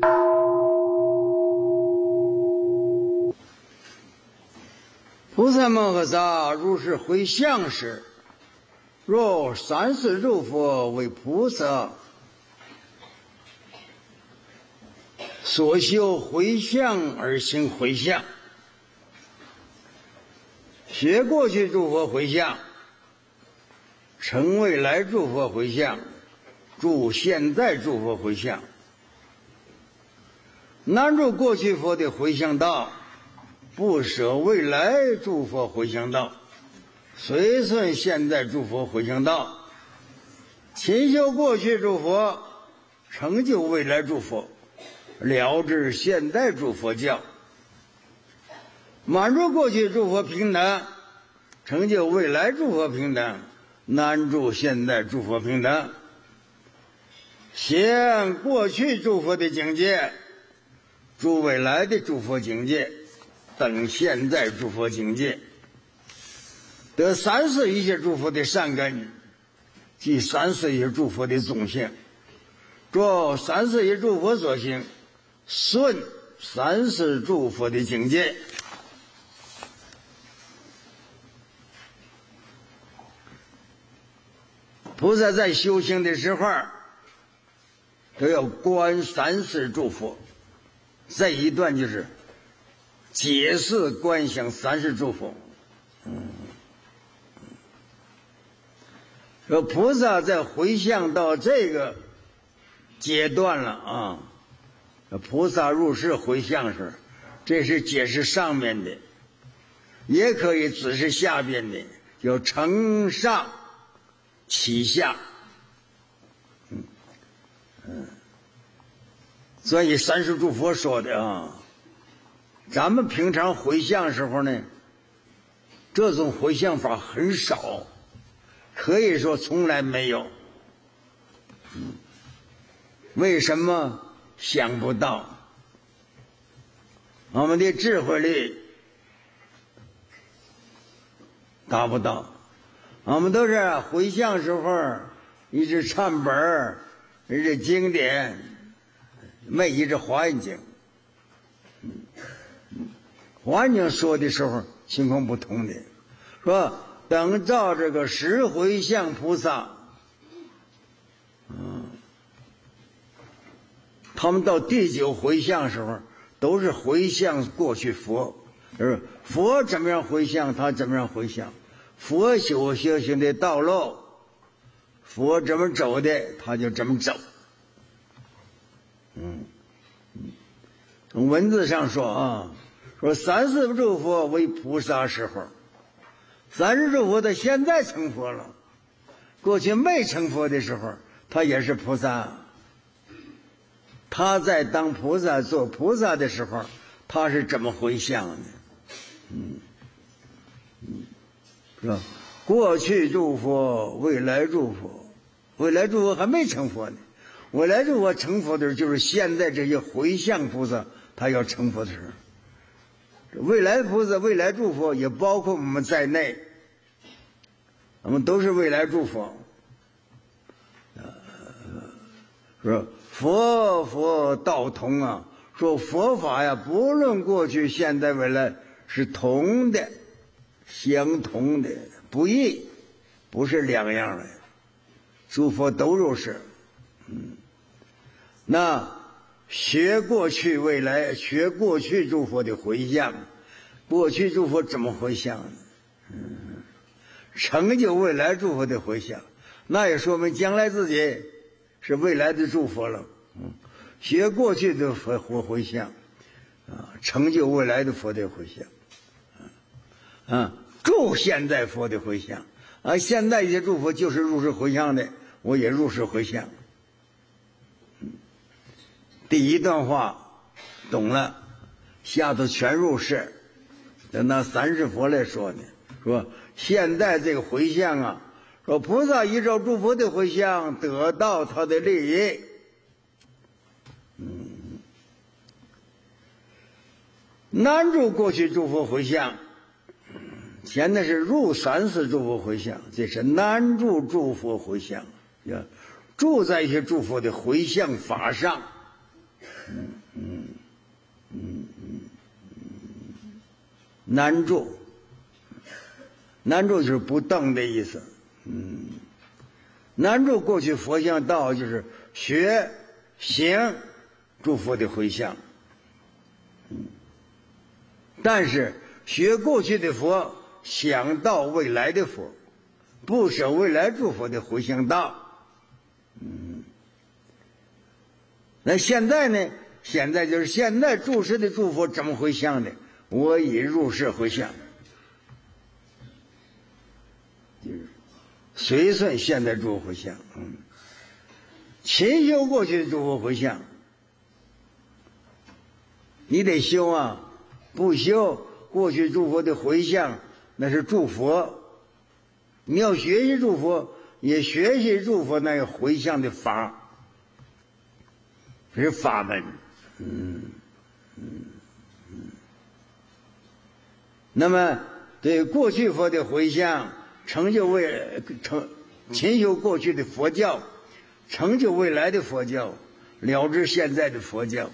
菩萨摩诃萨如是回向时，若三世诸佛为菩萨所修回向而行回向，学过去诸佛回向，成未来诸佛回向，住现在诸佛回向，难住过去佛的回向道，不舍未来诸佛回向道，随顺现在诸佛回向道，勤修过去诸佛，成就未来诸佛，了知现代诸佛教，满足过去诸佛平等，成就未来诸佛平等，难住现代诸佛平等，现过去诸佛的境界，住未来的诸佛境界，等现在诸佛境界，得三世一切诸佛的善根，即三世一切诸佛的宗性，着三世一切诸佛所行，顺三世诸佛的境界。菩萨在修行的时候都要观三世诸佛，这一段就是解释观想三世诸佛。说菩萨在回向到这个阶段了啊，菩萨入世回向时，这是解释上面的，也可以指示下边的，叫承上启下。所以三世诸佛说的啊，咱们平常回向时候呢，这种回向法很少，可以说从来没有。为什么？想不到，我们的智慧力达不到，我们都是回向时候一直唱本，一直经典，没一直环境。环境说的时候情况不同的，说等照这个十回向菩萨，他们到第九回向时候都是回向过去佛，就是佛怎么样回向他怎么样回向，佛修行的道路，佛怎么走的他就怎么走。从文字上说啊，说三世诸佛为菩萨时候，三世诸佛他现在成佛了，过去没成佛的时候他也是菩萨。他在当菩萨做菩萨的时候，他是怎么回向的？是吧？过去诸佛，未来诸佛，未来诸佛还没成佛呢。未来诸佛成佛的时候，就是现在这些回向菩萨他要成佛的时候。未来菩萨、未来诸佛也包括我们在内，我们都是未来诸佛。说佛道同啊，说佛法呀，不论过去现在未来是同的，相同的，不异，不是两样的，诸佛都如是。那学过去未来，学过去诸佛的回向，过去诸佛怎么回向呢？成就未来诸佛的回向，那也说明将来自己是未来的诸佛了。学过去的佛回向成就未来的佛的回向住现在佛的回向现在一些诸佛就是入世回向的，我也入世回向。第一段话懂了，下头全入世。等那三世佛来说呢，说现在这个回向说菩萨依照诸佛的回向得到他的利益。难住过去诸佛回向，现在是入三世诸佛回向，这是难住诸佛回向，住在一些诸佛的回向法上， 难住，难住就是不等的意思。难住过去佛像道就是学行诸佛的回向，但是学过去的佛，想到未来的佛，不舍未来诸佛的回向道。那现在呢？现在就是现在住世的诸佛怎么回向的？我以入世回向，就是随顺现在诸佛回向。勤修过去的诸佛回向，你得修啊！不修过去诸佛的回向，那是诸佛。你要学习诸佛，也学习诸佛那个回向的法，这是法门。那么对过去佛的回向，成就勤修过去的佛教，成就未来的佛教，了知现在的佛教。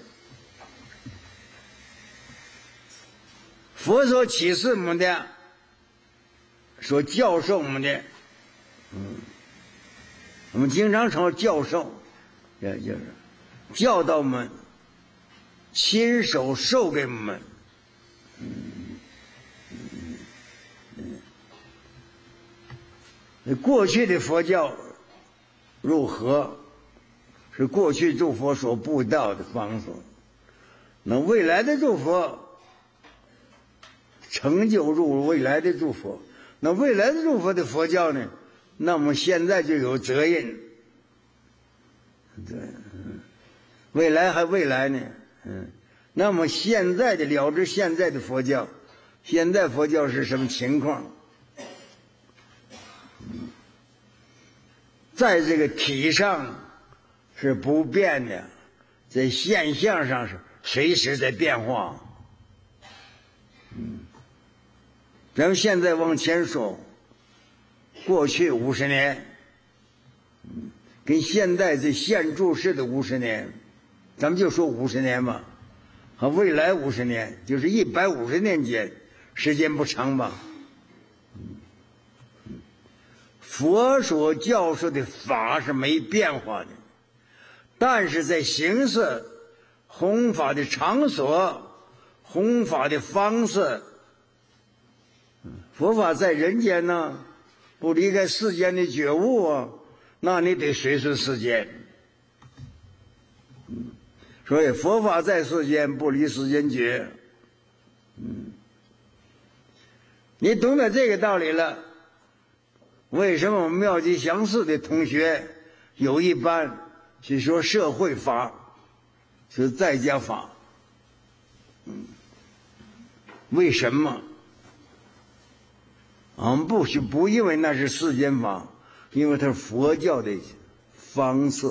佛所启示我们的，所教授我们的，我们经常称教授，也就是教导我们，亲手授给我们。过去的佛教如何，是过去诸佛所布道的方式。那未来的诸佛成就入未来的诸佛，那未来的诸佛的佛教呢？那么现在就有责任。对，未来还未来呢？那么现在的了知现在的佛教，现在佛教是什么情况？在这个体上是不变的，在现象上是随时在变化。咱们现在往前说，过去50年，跟现在这现住世的50年，咱们就说50年吧，和未来50年，就是150年间，时间不长吧。佛所教授的法是没变化的，但是在形式、弘法的场所、弘法的方式，佛法在人间呢，不离开世间的觉悟啊，那你得随顺世间。所以佛法在世间，不离世间觉。你懂得这个道理了，为什么我们妙极详寺的同学有一班去说社会法，是在家法？为什么？我们不因为那是世间法，因为它是佛教的方式。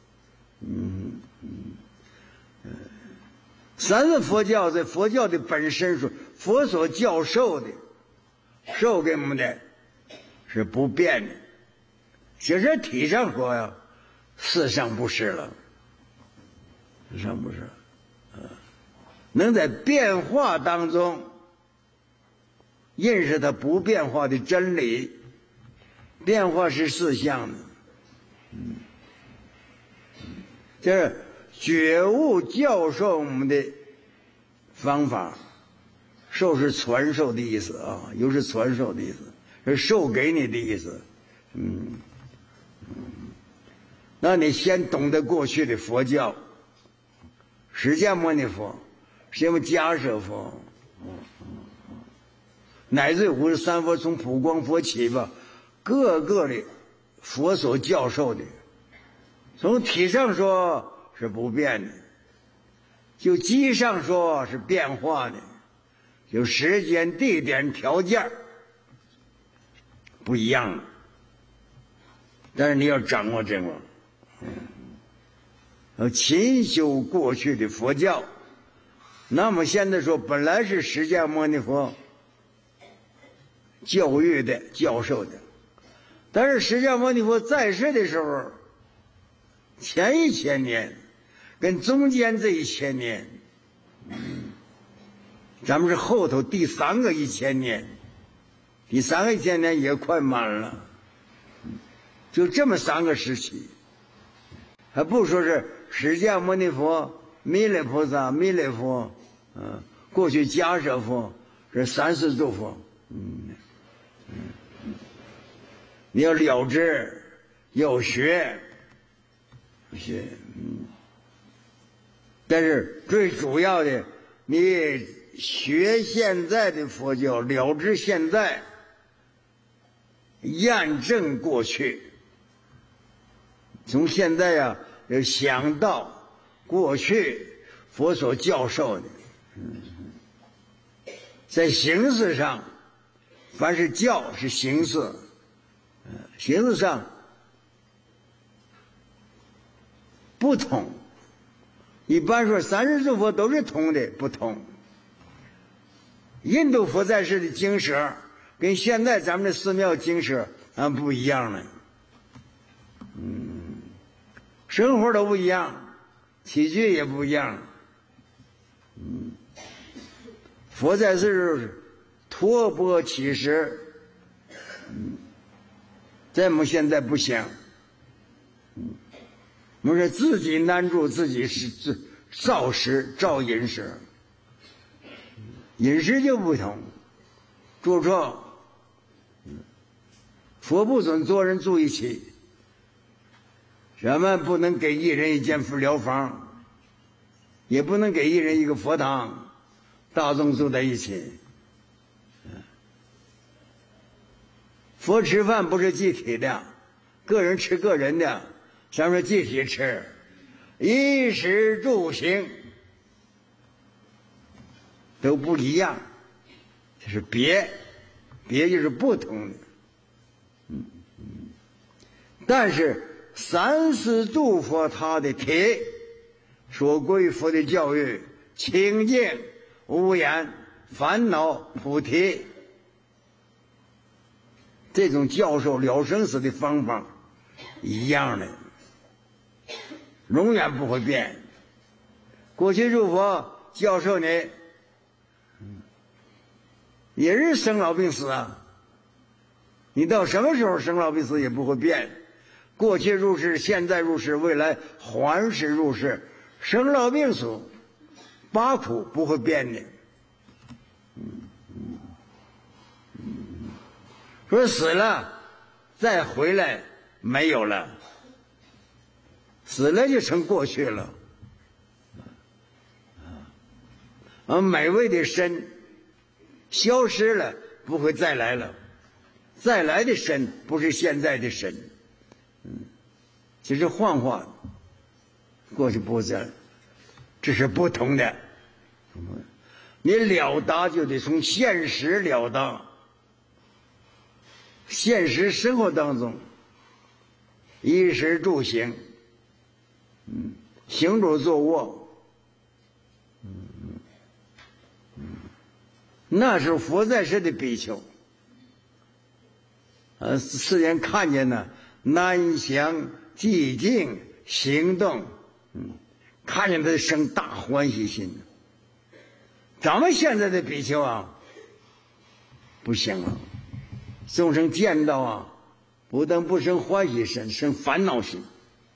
三是佛教，在佛教的本身说，佛所教授的，授给我们的是不变的。其实体上说呀，事上不是了，事上不是，能在变化当中认识它不变化的真理。变化是事相的，这是觉悟教授我们的方法。授是传授的意思啊，又是传授的意思，是授给你的意思。那你先懂得过去的佛教，释迦牟尼佛，什么迦叶佛，乃至53佛从普光佛起吧，各个的佛所教授的，从体上说是不变的，就机上说是变化的，就时间、地点、条件不一样了。但是你要掌握这个，要勤修过去的佛教。那么现在说，本来是释迦牟尼佛教育的、教授的，但是释迦牟尼佛在世的时候，前1000年， 跟中间这1000年，咱们是后头第3个1000年，第3个1000年也快满了，就这么3个时期，还不说是释迦牟尼佛、弥勒菩萨、弥勒佛，过去迦舍佛，是三世诸佛，你要了知，要学，但是最主要的，你学现在的佛教，了知现在，验证过去。从现在呀，要想到过去佛所教授的，在形式上，凡是教是形式，形式上不同。一般说三世诸佛都是同的，不同。印度佛在世的经舍跟现在咱们的寺庙经舍不一样了，生活都不一样，起居也不一样。佛在世托钵乞食，咱们现在不行。我们是自己难住自己，是造食造饮食，饮食就不同。住处，佛不准多人住一起，咱们不能给一人一间疗房，也不能给一人一个佛堂，大众住在一起。佛吃饭不是集体的，个人吃个人的，咱们集体吃，衣食住行都不一样，这是别就是不同的。但是三世诸佛他的体所归佛的教育，清净无眼烦恼菩提，这种教授了生死的方法一样的，永远不会变。过去诸佛教授你也是生老病死啊，你到什么时候生老病死也不会变。过去入世，现在入世，未来还是入世，生老病死八苦不会变的。说死了再回来没有了，死了就成过去了。美味的身消失了，不会再来了，再来的身不是现在的身，这是幻化，过去不在，这是不同的。你了达就得从现实了达，现实生活当中，衣食住行，行住坐卧，那是佛在世的比丘，世人看见呢，南详寂静行动，看见他生大欢喜心。咱们现在的比丘不行了，众生见到不但不生欢喜心，生烦恼心。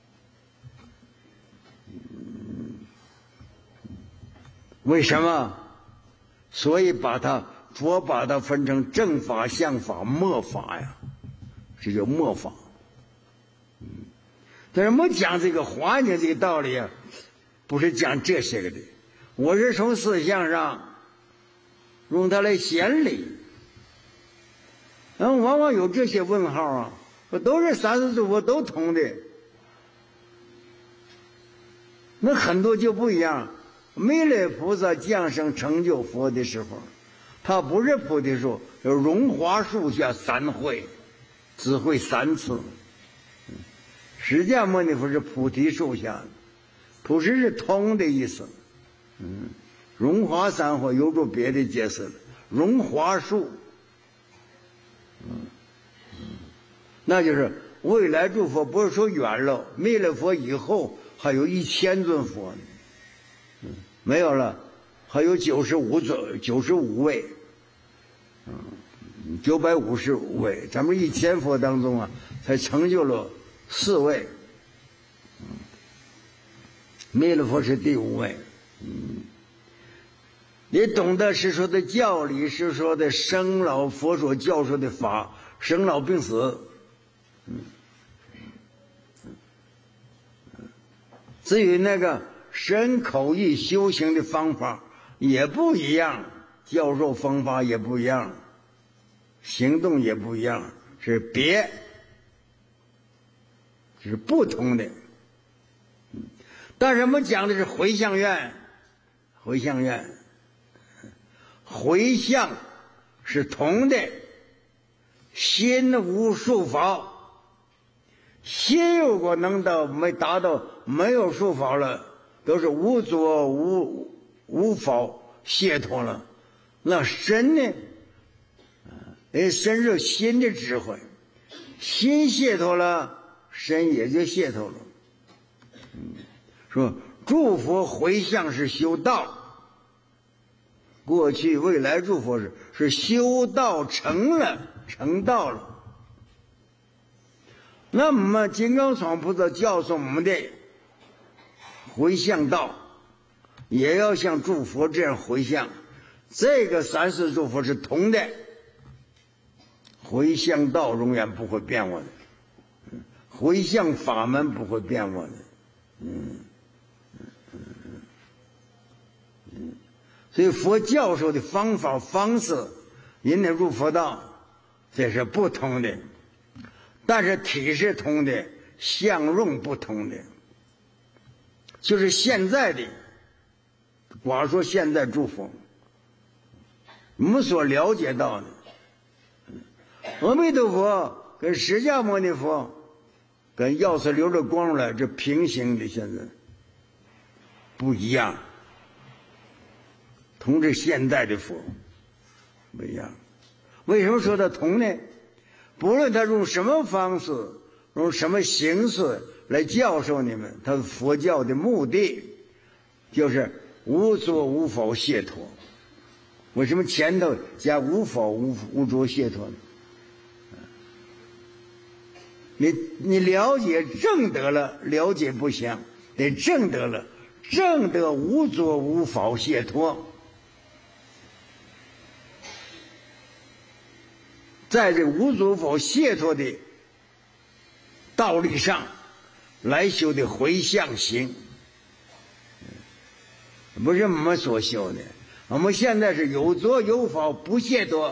为什么？所以佛把它分成正法、相法、末法呀，这叫末法。但是我讲这个环境这个道理不是讲这些个的，我是从思想上用它来显理。往往有这些问号都是三世诸佛都同的，那很多就不一样。弥勒菩萨降生成就佛的时候，他不是菩提树，有荣华树下3会，只会3次。释迦牟尼佛是菩提树下，菩提是通的意思。荣华3会有着别的解释了，荣华树，那就是未来诸佛不是说远了，弥勒佛以后还有1000尊佛呢，没有了，还有95位，955位，咱们1000佛当中啊，才成就了4位，弥勒佛是第5位。你懂得是说的教理，是说的生老佛所教授的法，生老病死。至于那个身口意修行的方法也不一样，教授方法也不一样，行动也不一样，是别，是不同的。但是我们讲的是回向愿，回向愿，回向是同的，心无束缚，心如果能达到没有束缚了，都是无作无否解脱了，那身呢？身是心的智慧，心解脱了，身也就解脱了。说诸佛回向是修道，过去未来诸佛是修道成道了。那么金刚幢菩萨教授我们的回向道，也要像诸佛这样回向。这个三世诸佛是同的，回向道永远不会变我的，回向法门不会变我的。所以佛教授的方法方式引领入佛道，这是不同的，但是体是同的，相用不同的。就是现在的，光说现在诸佛我们所了解到的，阿弥陀佛跟释迦牟尼佛跟药师留着光来，这平行的，现在不一样，同这现代的佛不一样。为什么说它同呢？不论他用什么方式，用什么形式来教授你们，他佛教的目的就是无作无否解脱。为什么前头加无否无作解脱呢？你了解正得了，了解不详，得正得了，正得无作无否解脱。在这无作无否解脱的道理上来修的回向行，不是我们所修的。我们现在是有作有否不解脱，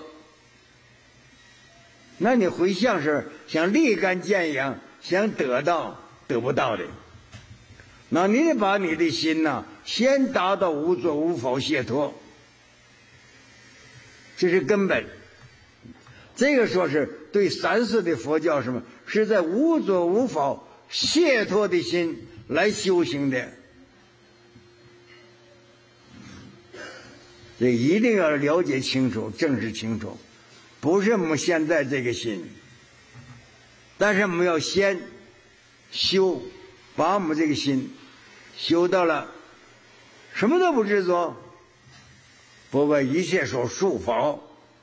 那你回向是想立竿见影，想得到得不到的。那你得把你的心呢，先达到无作无否解脱，这是根本。这个说是对三世的佛教什么，是在无作无否解脱的心来修行的。这一定要了解清楚，正视清楚，不是我们现在这个心。但是我们要先修，把我们这个心修到了什么都不执着，不为一切所束缚。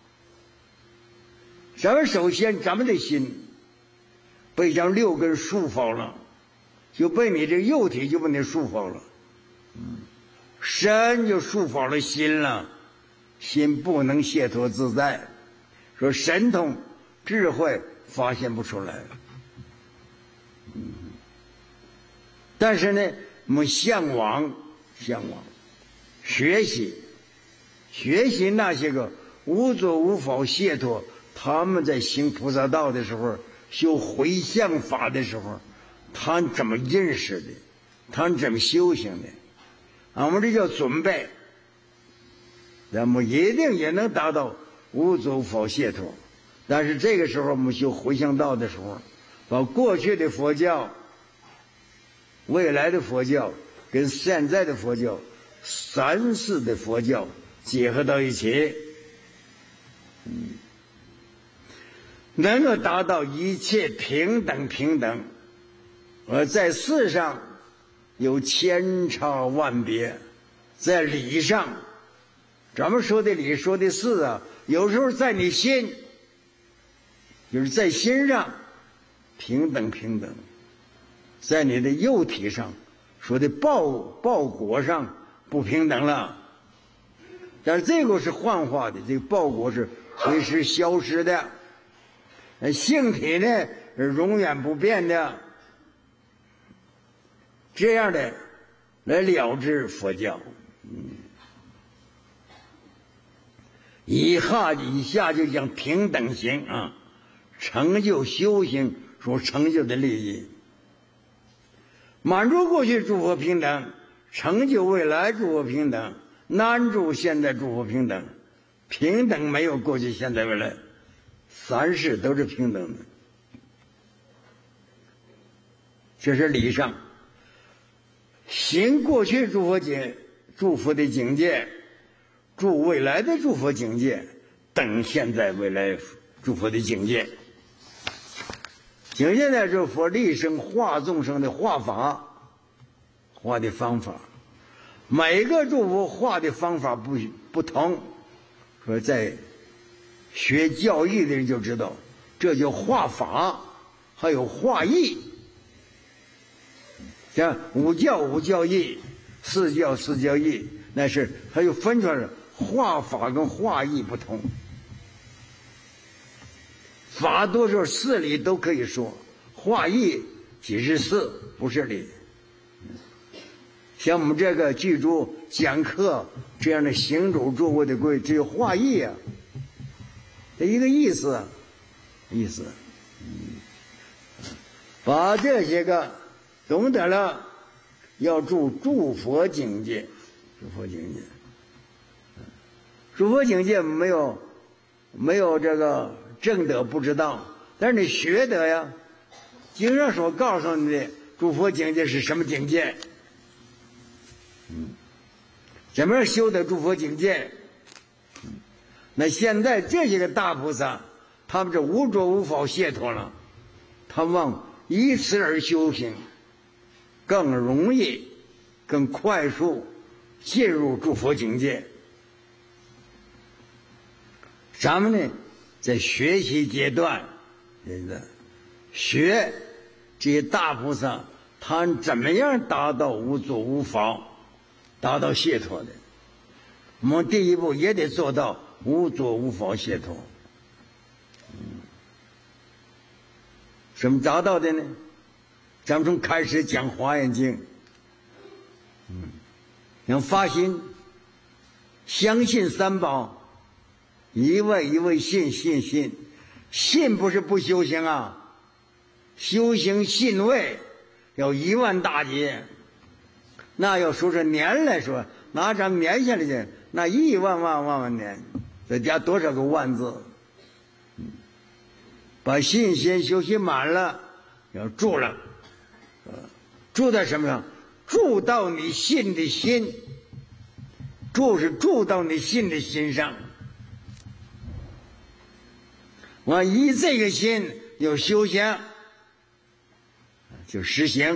咱们首先咱们的心被这6根束缚了，就被你这肉体就被你束缚了，身就束缚了心了，心不能解脱自在，说神通智慧发现不出来。但是呢，我们向往学习那些个无作无否解脱，他们在行菩萨道的时候，修回向法的时候，他怎么认识的，他怎么修行的，我们这叫准备，咱们一定也能达到无作无否解脱。但是这个时候我们修回向道的时候，把过去的佛教、未来的佛教跟现在的佛教、三世的佛教结合到一起，能够达到一切平等，而在世上有千差万别。在理上，咱们说的理说的事啊，有时候在你心，就是在心上平等，在你的肉体上说的报果上不平等了。但是这个是幻化的，这个报果是随时消失的，性体呢是永远不变的。这样的来了知佛教。以下就讲平等心啊，成就修行所成就的利益，满足过去诸佛平等，成就未来诸佛平等，难住现在诸佛平等。平等没有过去现在未来，三世都是平等的。这是理上。行过去诸佛的境界，住未来的诸佛境界，等现在未来诸佛的境界。境界呢，是佛立生化众生的化法，化的方法。每个诸佛化的方法不同，说在学教义的人就知道，这叫化法，还有化义。像五教义，四教义，那是它又分出来了，化法跟化义不同。法多数事理都可以说，化义只是事，不是理。像我们这个记住讲课这样的行主诸佛的规，只有化义啊，这一个意思。把这些个懂得了，要住诸佛境界。诸佛境界没有这个正得不知道，但是你学得呀。经上所告诉你的诸佛境界是什么境界？怎么样修得诸佛境界？那现在这些个大菩萨，他们是无着无法解脱了，他们往以此而修行，更容易更快速进入诸佛境界。咱们呢在学习阶段学这些大菩萨他怎么样达到无着无法，达到解脱的。我们第一步也得做到无着无法解脱。怎么达到的呢？咱们从开始讲华严经，要发心相信三宝，一味信，信不是不修行啊，修行信位要10000大劫，那要说是年来说，拿咱们年下来的，那10000万年，再加多少个万字？把信心修习满了，要住了，住在什么上？住到你信的心，住是住到你信的心上。我以这个心有修行，就实行，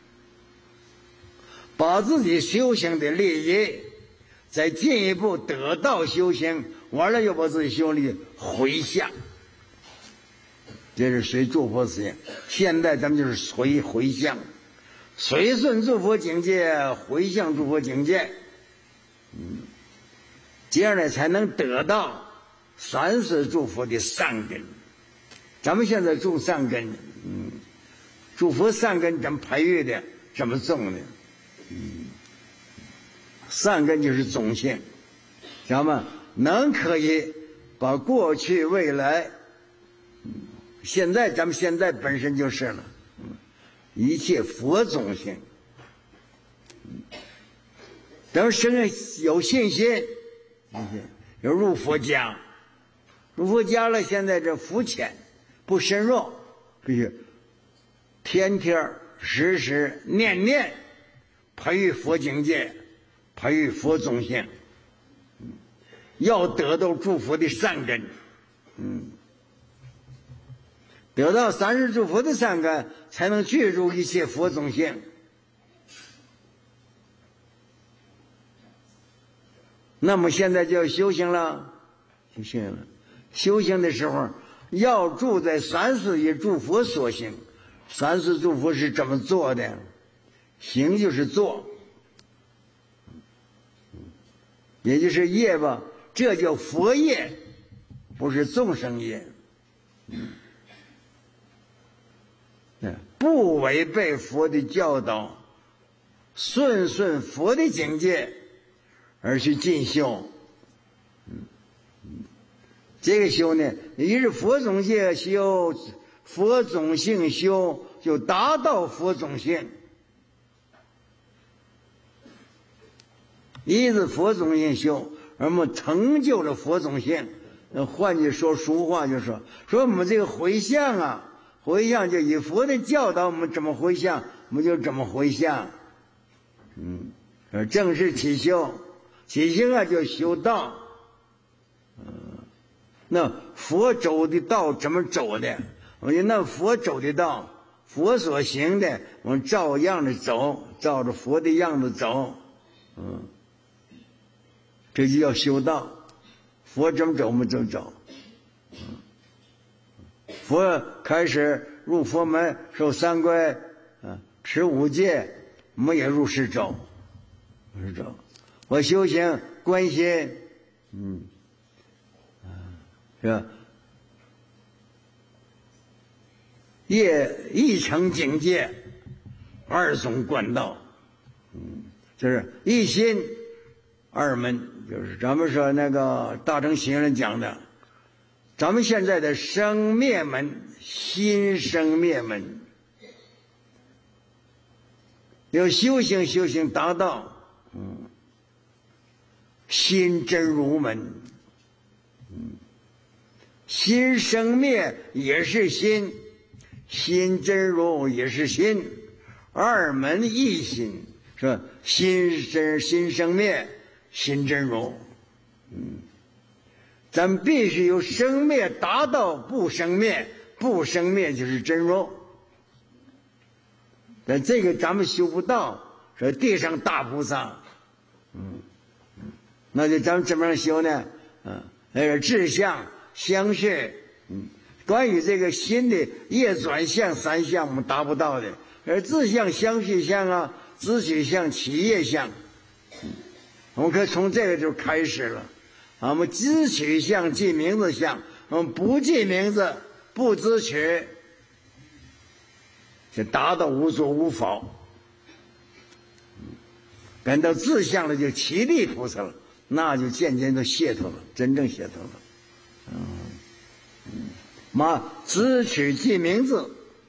把自己修行的利益再进一步得到修行，完了又把自己修理回向。这是随诸佛实行。现在咱们就是随回向，随顺诸佛境界，回向诸佛境界，这样呢才能得到三世诸佛的善根。咱们现在种善根，诸佛善根怎么培育的？怎么种的？善根就是种性，咱们可以把过去未来，咱们现在本身就是了，一切佛种性。等生有信心，要入佛家，入佛家了，现在这肤浅不深入，必须天天时时念念培育佛境界，培育佛种性，要得到诸佛的善根，得到三世诸佛的善根，才能具足一切佛种性。 那么现在就要修行了，修行了。修行的时候要住在三世一诸佛所行。三世诸佛是这么做的，行就是做，也就是业吧，这叫佛业，不是众生业。不违背佛的教导，顺佛的境界而去进修。这个修呢，一是佛种界修，佛种性修，就达到佛种性。一是佛种性修，而我们成就了佛种性。换句说俗话就说我们这个回向啊，回向就以佛的教导，我们怎么回向我们就怎么回向。正是起修，起修啊就修道。那佛走的道怎么走的？我说那佛走的道，佛所行的，我们照样的走，照着佛的样子走。这就叫修道。佛怎么走我们就走。佛开始入佛门，受三皈，持五戒，我们也如是走。我修行观心，是吧？业一成境界，二种贯道。就是一心二门，就是咱们说那个大乘行人讲的，咱们现在的生灭门，心生灭门，有修行达到，心真如门，心生灭也是心，心真如也是心，二门一心，是吧？心生灭，心真如。咱们必须由生灭达到不生灭，不生灭就是真如。但这个咱们修不到，说地上大菩萨，那就咱们怎么样修呢？志向相续，关于这个心的业转向三项我们达不到的，而志向相续相啊，知取向起业相，我们可以从这个就开始了。我们知取相记名字相，我们不记名字不知取，就达到无所无否。感到志向了就起力菩萨了，那就渐渐的解脱了，真正解脱了。知取记名字，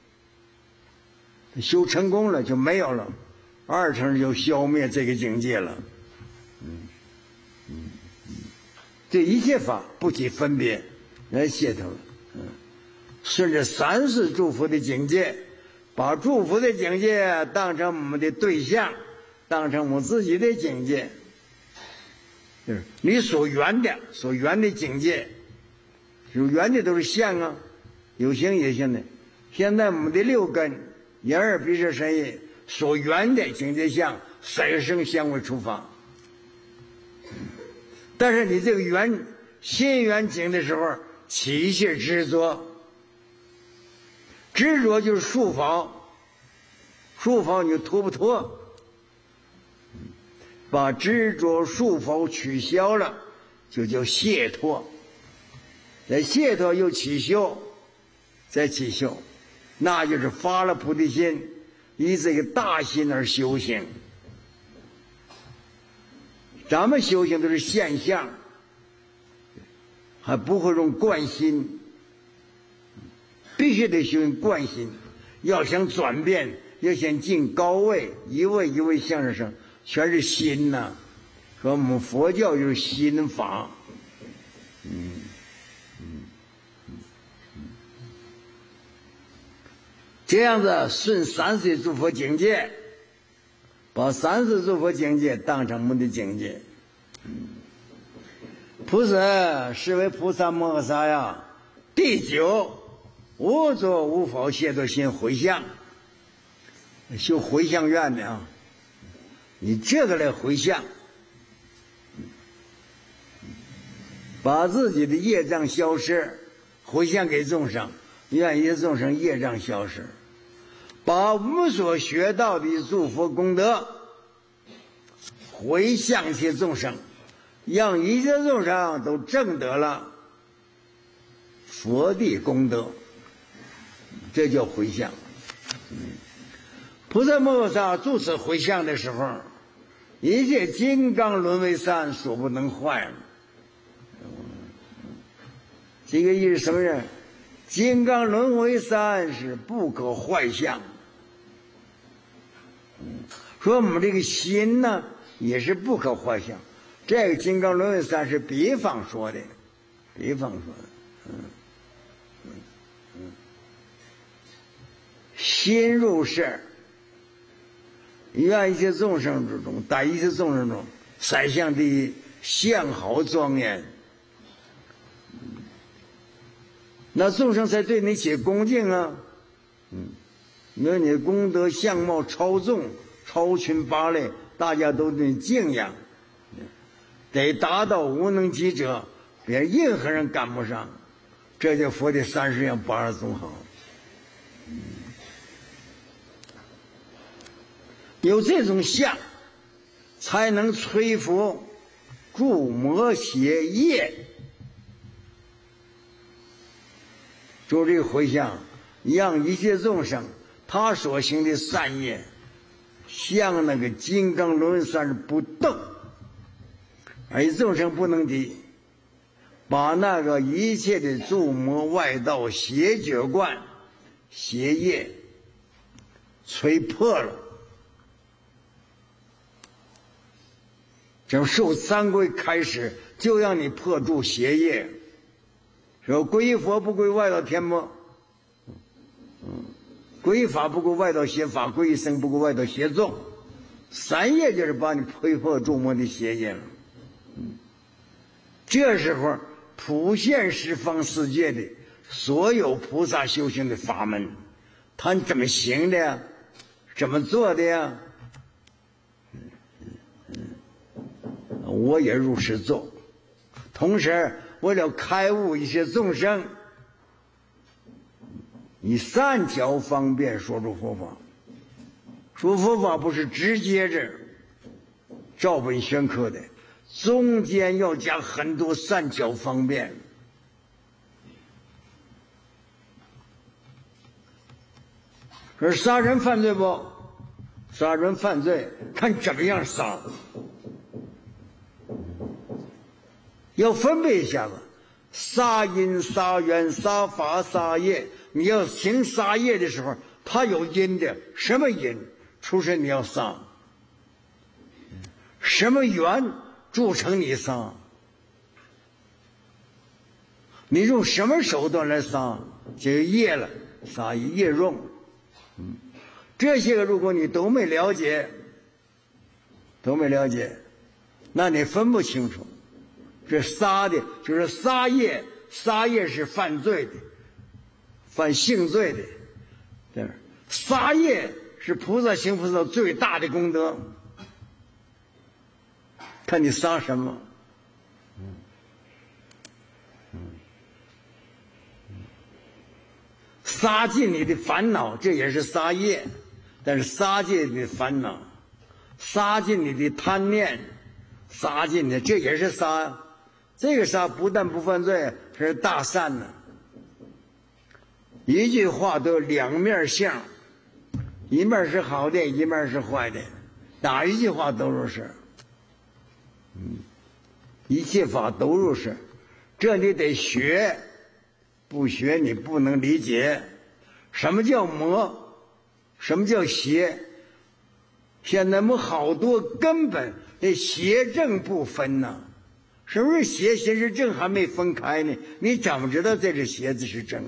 修成功了就没有了，二乘就消灭这个境界了。这一切法不起分别，来解脱了。顺着三世诸佛的境界，把诸佛的境界当成我们的对象，当成我们自己的境界，就是你所缘的境界，有缘的都是相啊，有形也行的。现在我们的六根眼耳鼻舌身意所缘的境界相，三生相为出发。但是你这个缘心缘境的时候，起一些执着，执着就是束缚，束缚你就脱不脱？把执着束缚取消了，就叫解脱。再解脱又起修，再起修，那就是发了菩提心，以这个大心而修行。咱们修行都是现象，还不会用观心，必须得修行观心。要想转变，要想进高位，一位一位向上升，全是心呐。说我们佛教就是心法。这样子顺三世诸佛境界，把三世诸佛境界当成我们的境界。菩萨是为菩萨摩诃萨呀。第九，无作无否解脱心回向，修回向愿的啊。你这个来回向， 把自己的业障消失，回向给众生，愿一切众生业障消失，把我们所学到的诸佛功德回向一切众生，让一切众生都证得了佛的功德，这叫回向。菩萨摩诃萨住此回向的时候，一切金刚轮为山，所不能坏。这个意思什么呢？金刚轮为山是不可坏相。说我们这个心呢，也是不可坏相。这个金刚轮为山是比方说的，比方说的。心入世，愿一切众生之中，在一切众生中，三相第一，相好庄严。那众生才对你起恭敬啊。因为你的功德相貌超众，超群拔类，大家都对你敬仰，得达到无能及者，别人任何人赶不上。这就佛的30样82种好。有这种相，才能摧伏诸魔邪业。就这个回向，让一切众生他所行的善业，像那个金刚轮山不动，而众生不能敌，把那个一切的诸魔外道邪觉观、邪业摧破了。从受三皈开始，就让你破住邪业。说皈佛不皈外道天魔，皈法不皈外道邪法，皈僧不皈外道邪众。三业就是把你摧破诸魔的邪业了。这时候普现十方世界的所有菩萨修行的法门，他怎么行的呀？怎么做的呀？我也如实做，同时为了开悟一些众生，以善巧方便说出佛法。说佛法不是直接着照本宣科的，中间要加很多善巧方便。说杀人犯罪不？杀人犯罪看怎么样杀，要分别一下子，杀因、杀缘、杀法、杀业。你要行杀业的时候，它有因的，什么因出生你要杀，什么缘铸成你杀，你用什么手段来杀，就业了，杀业用。这些个如果你都没了解，那你分不清楚。这杀的就是杀业，杀业是犯罪的，犯性罪的。对，杀业是菩萨行菩萨最大的功德。看你杀什么。杀尽你的烦恼，这也是杀业，但是杀尽你的烦恼，杀尽你的贪念，杀尽的这也是杀。这个杀不但不犯罪，是大善呢。一句话都有两面相，一面是好的，一面是坏的，哪一句话都如是。一切法都如是，这你得学，不学你不能理解。什么叫魔？什么叫邪？现在我们好多根本的邪正不分呐。什么是邪？邪是正还没分开呢，你怎么知道这是邪，这是正？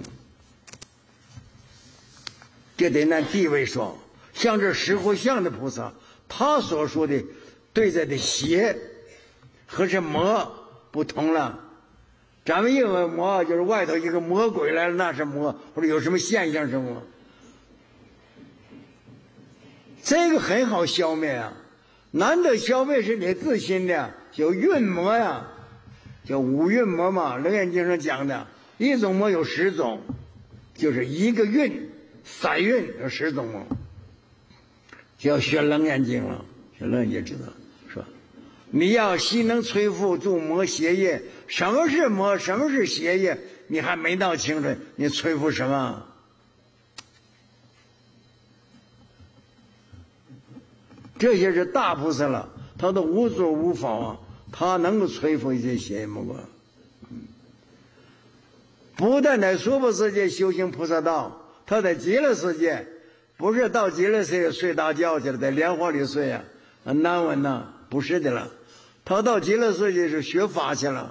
这得按地位说。像这十活相的菩萨，他所说的对待的邪和这魔不同了。咱们认为魔就是外头一个魔鬼来了，那是魔，或者有什么现象是魔，这个很好消灭啊。难得消灭是你自心的，有运魔呀， 叫五蕴魔嘛，楞严经上讲的，一种魔有10种，就是一个蕴3蕴有10种魔。就要学楞严经了，学楞严经知道是吧？你要悉能摧伏诸魔邪业，什么是魔，什么是邪业，你还没闹清楚，你摧伏什么？这些是大菩萨了，他都无作无法啊，他能够摧伏一些邪业魔果。不但在娑婆世界修行菩萨道，他在极乐世界不是到极乐世界睡大觉去了，在莲花里睡啊，难闻呐，不是的了。他到极乐世界是学法去了，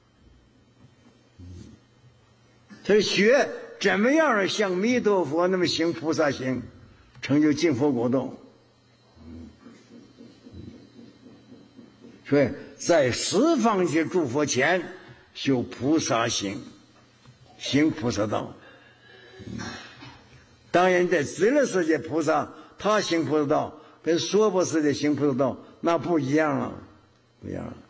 他是学怎么样像弥陀佛那么行菩萨行，成就净佛果道。所以在十方界诸佛前修菩萨行，行菩萨道。当然在极乐世界菩萨他行菩萨道跟娑婆世界行菩萨道那不一样了，不一样了。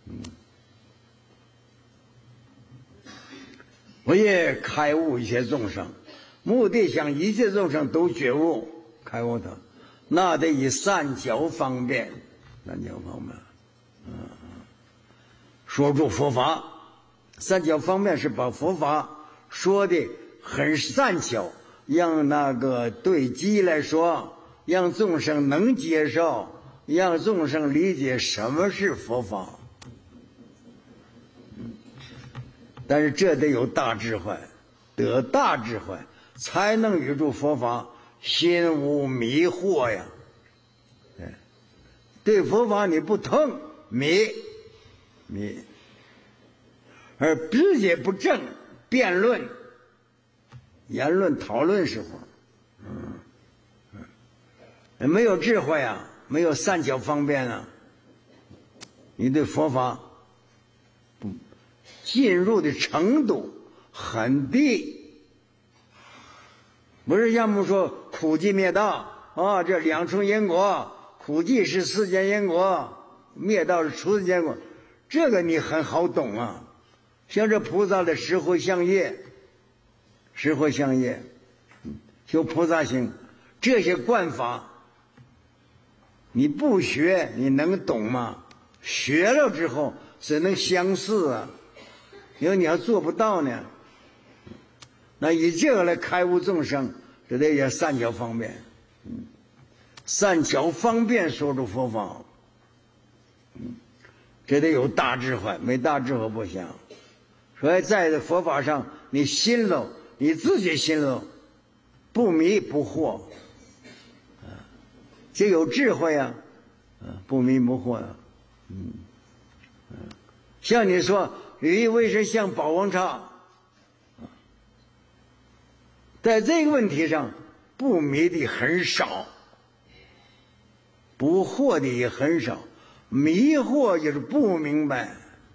我也开悟一切众生，目的想一切众生都觉悟开悟他，那得以善巧方便，善巧方便说出佛法。善巧方便是把佛法说的很善巧，让那个对机来说，让众生能接受，让众生理解什么是佛法。但是这得有大智慧，得大智慧才能与诸佛法心无迷惑呀。对佛法你不通迷，而直接不正辩论言论讨论时候，没有智慧啊，没有善巧方便啊，你对佛法进入的程度很低。不是像我们说苦集灭道啊，这2重因果，苦集是世间因果，灭道是出世间因果，这个你很好懂啊。像这菩萨的十回向业，修菩萨行，这些观法你不学你能懂吗？学了之后只能相似啊，因为你要做不到呢。那以这个来开悟众生，这得也善巧方便，善巧方便说出佛法，这得有大智慧，没大智慧不行。所以在佛法上，你心了，你自己心了，不迷不惑，就有智慧啊，不迷不惑啊。像你说吕一为什像宝王刹，在这个问题上不迷的很少，不惑的也很少，迷惑就是不明白。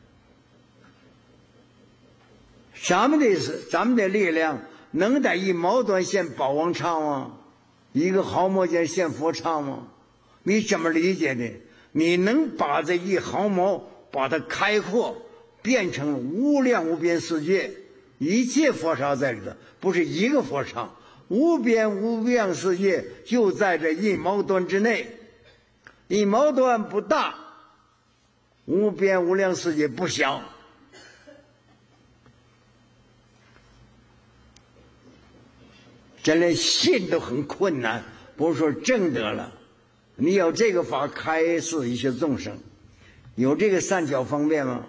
咱们的力量能在1毛端现宝王刹吗？一个毫毛间现佛刹吗？你怎么理解的？你能把这1毫毛把它开阔变成无量无边世界，一切佛刹在里头，不是一个佛刹，无边无量世界就在这1毛端之内。1毛端不大，无边无量世界不小。真连信都很困难，不是说证得了。你有这个法开示一些众生，有这个善巧方便吗？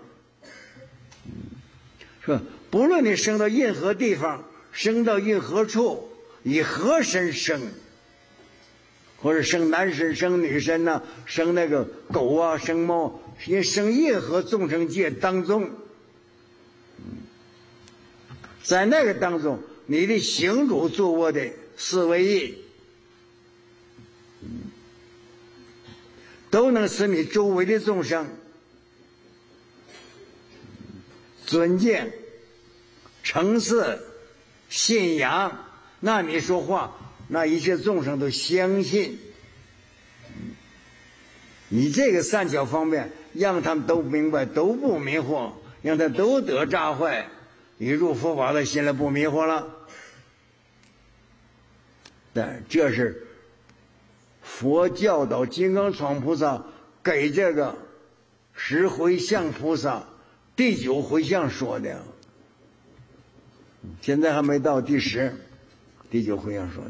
说不论你生到任何地方，生到任何处，以何身生，或者生男身生女身呐，生那个狗啊，生猫，也生任何众生界当中，在那个当中，你的行住坐卧的4位一，都能使你周围的众生尊敬、诚实、信仰。那你说话，那一切众生都相信。你这个善巧方便，让他们都明白，都不迷惑， 让他都得炸坏，一入佛法，他心里不迷惑了。但这是佛教导金刚幢菩萨给这个十回向菩萨第9回向说的，现在还没到第10，第9回向说的。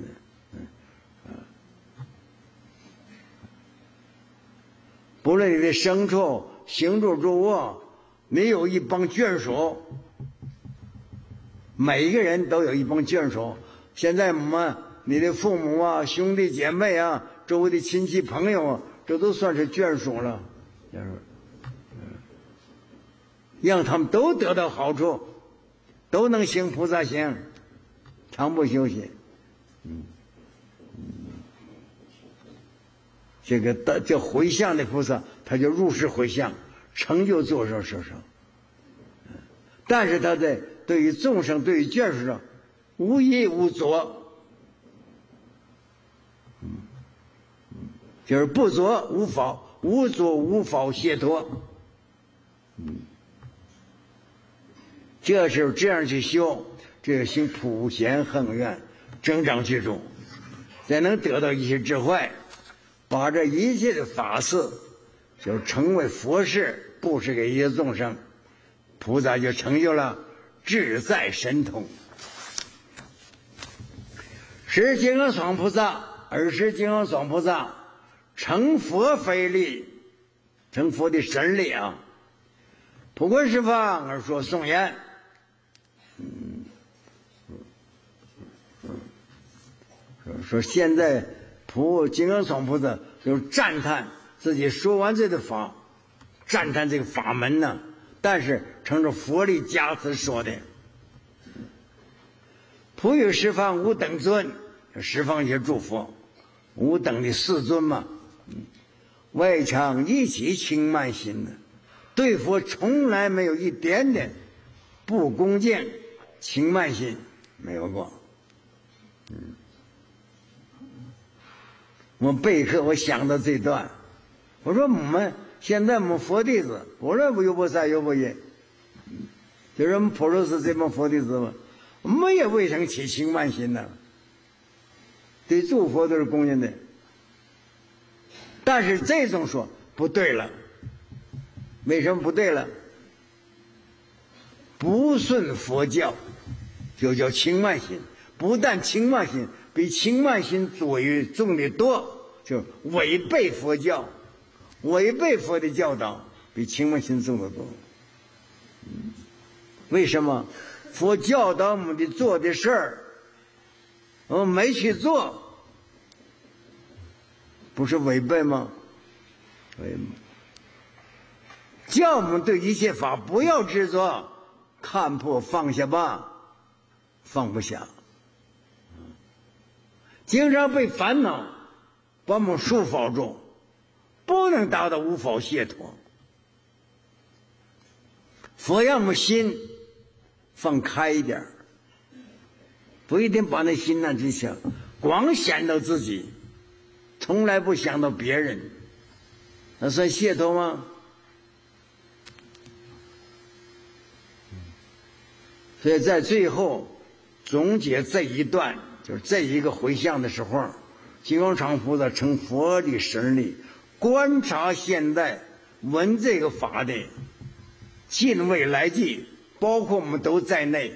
不论你的牲畜、行住坐卧，你有一帮眷属，每一个人都有一帮眷属。现在你的父母啊、兄弟姐妹啊、周围的亲戚朋友啊，这都算是眷属了。让他们都得到好处，都能行菩萨行，常不休息。这个叫回向的菩萨，他就入世回向，成就作受受。但是他在对于众生、对于眷属上无依无作，就是不作无法，无作无法解脱。这是这样去修，这个行普贤恒愿，增长具足，才能得到一些智慧，把这一切的法事就成为佛事，布施给一切众生，菩萨就成就了自在神通。十金刚幢菩萨，20金刚幢菩萨成佛非力，成佛的神力啊！普观十方而说颂言。说现在金刚幢菩萨就赞叹自己说完这个法，赞叹这个法门呢，但是乘着佛力加持说的。普与十方无等尊，十方也诸佛，无等的世尊嘛，未尝一起轻慢心的，对佛从来没有一点点不恭敬、轻慢心，没有过。我备课，我想到这段，我说现在我们佛弟子，不论有不善有不业，就是我们普陀寺这帮佛弟子嘛，我们也未曾起轻慢心呢，对诸佛都是恭敬的。但是这种说不对了，为什么不对了？不顺佛教就叫轻慢心，不但轻慢心，比轻慢心作为重的多，就违背佛教，违背佛的教导，比轻慢心重得多。为什么？佛教导我们的做的事儿，我们没去做，不是违背吗？叫我们对一切法不要执着，看破放下吧，放不下。经常被烦恼把我们束缚住，不能达到无法解脱。佛让我们心放开一点，不一定把那心那去想，光想到自己，从来不想到别人，那算解脱吗？所以在最后总结这一段，就是这一个回向的时候，金刚幢菩萨成佛的神力，观察现在闻这个法的近未来际，包括我们都在内，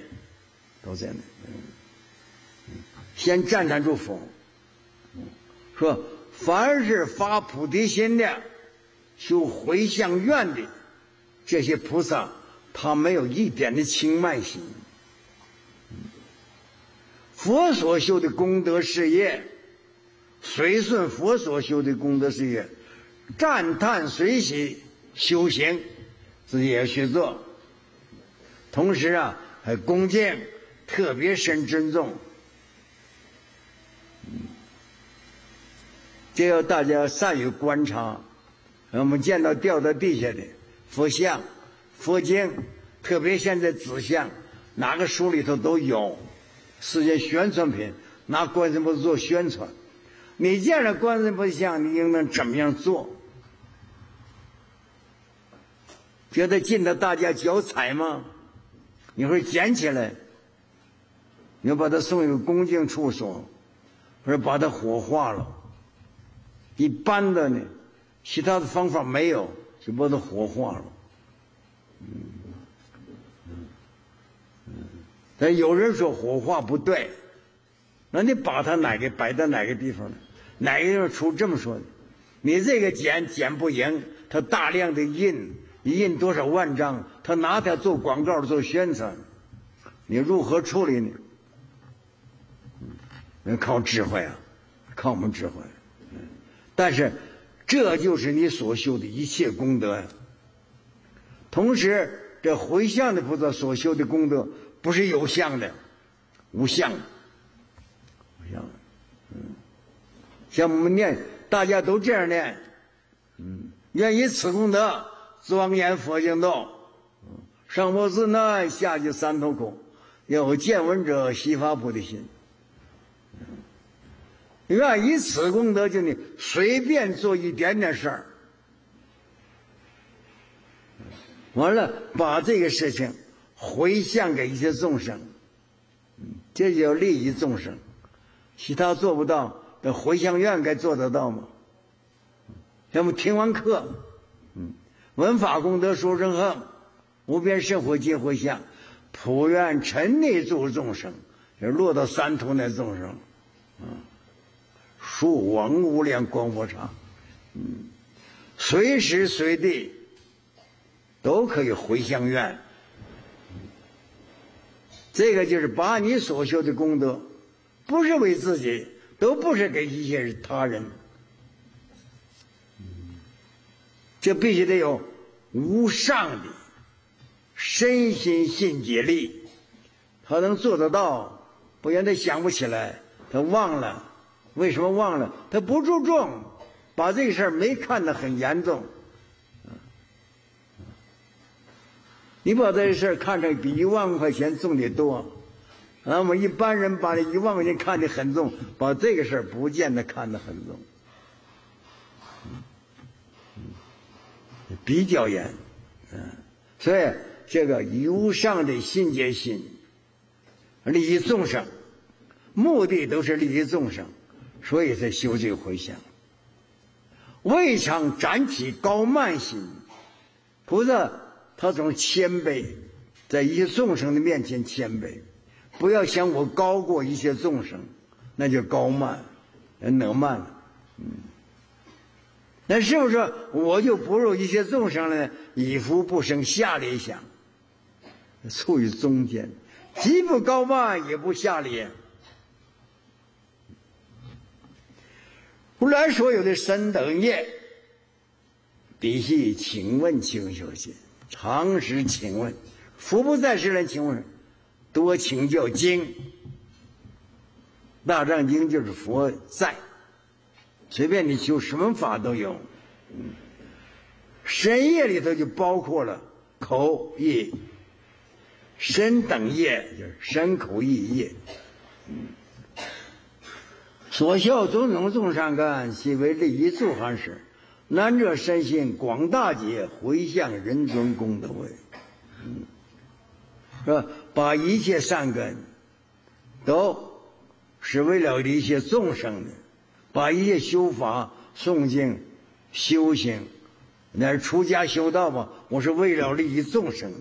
先赞叹住佛，说凡是发菩提心的、修回向愿的这些菩萨，他没有一点的轻慢心。佛所修的功德事业，随顺佛所修的功德事业，赞叹随喜修行，自己也去做，同时还恭敬，特别深尊重。这要大家善于观察。我们见到掉到地下的佛像、佛经，特别现在纸像，哪个书里头都有，世界宣传品，拿观世音菩萨做宣传。你见了观世音菩萨像，你应当怎么样做？ 觉得进到大家脚踩吗？你会捡起来，你要把它送一个恭敬处所，或者把它火化了。一般的呢，其他的方法没有，就把它火化了。但有人说火化不对，那你把它摆到哪个地方呢？哪个地方出这么说的？你这个剪不赢，他大量的印多少万张，他拿它做广告做宣传，你如何处理呢？靠智慧啊，靠我们智慧。但是这就是你所修的一切功德呀。同时这回向的菩萨所修的功德不是有相的，无相的。像我们念，大家都这样念，愿以此功德庄严佛净土，上破四难，下济三途苦，有见闻者悉发菩提心。愿以此功德，就你随便做一点点事儿，完了把这个事情回向给一些众生，这就利益众生。其他做不到，这回向愿该做得到吗？咱们听完课，闻法功德殊胜恒，无边圣火皆回向，普愿沉内诸众生，就落到三途那众生，数往无量光佛刹，随时随地都可以回向愿。这个就是把你所修的功德，不是为自己，都不是给一些他人，这必须得有无上的身心信解力，他能做得到，不然他想不起来，他忘了。为什么忘了？他不注重，把这个事儿没看得很严重。你把这事儿看成比1万块钱重得多，我们一般人把这1万块钱看得很重，把这个事儿不见得看得很重，比较严。所以这个无上的信解心，利益众生，目的都是利益众生，所以才修这个回向。未尝展起高慢心，菩萨他总谦卑，在一些众生的面前谦卑，不要想我高过一些众生，那就高慢，能慢了。那是不是我就不如一些众生呢？以福不生下劣想，处于中间，既不高慢，也不下劣。如来所有的身等业，必须请问请修心，常时请问，福不在世人请问，多请教经。大藏经就是佛在，随便你修什么法都有。身业里头就包括了口业，身等业就是身口意业。所修种种众善根，悉为利益诸行事。南者身心广大劫，回向人尊功德位。是吧？把一切善根都是为了一切众生的，把一切修法诵经修行，乃是出家修道吧，我是为了利益众生的。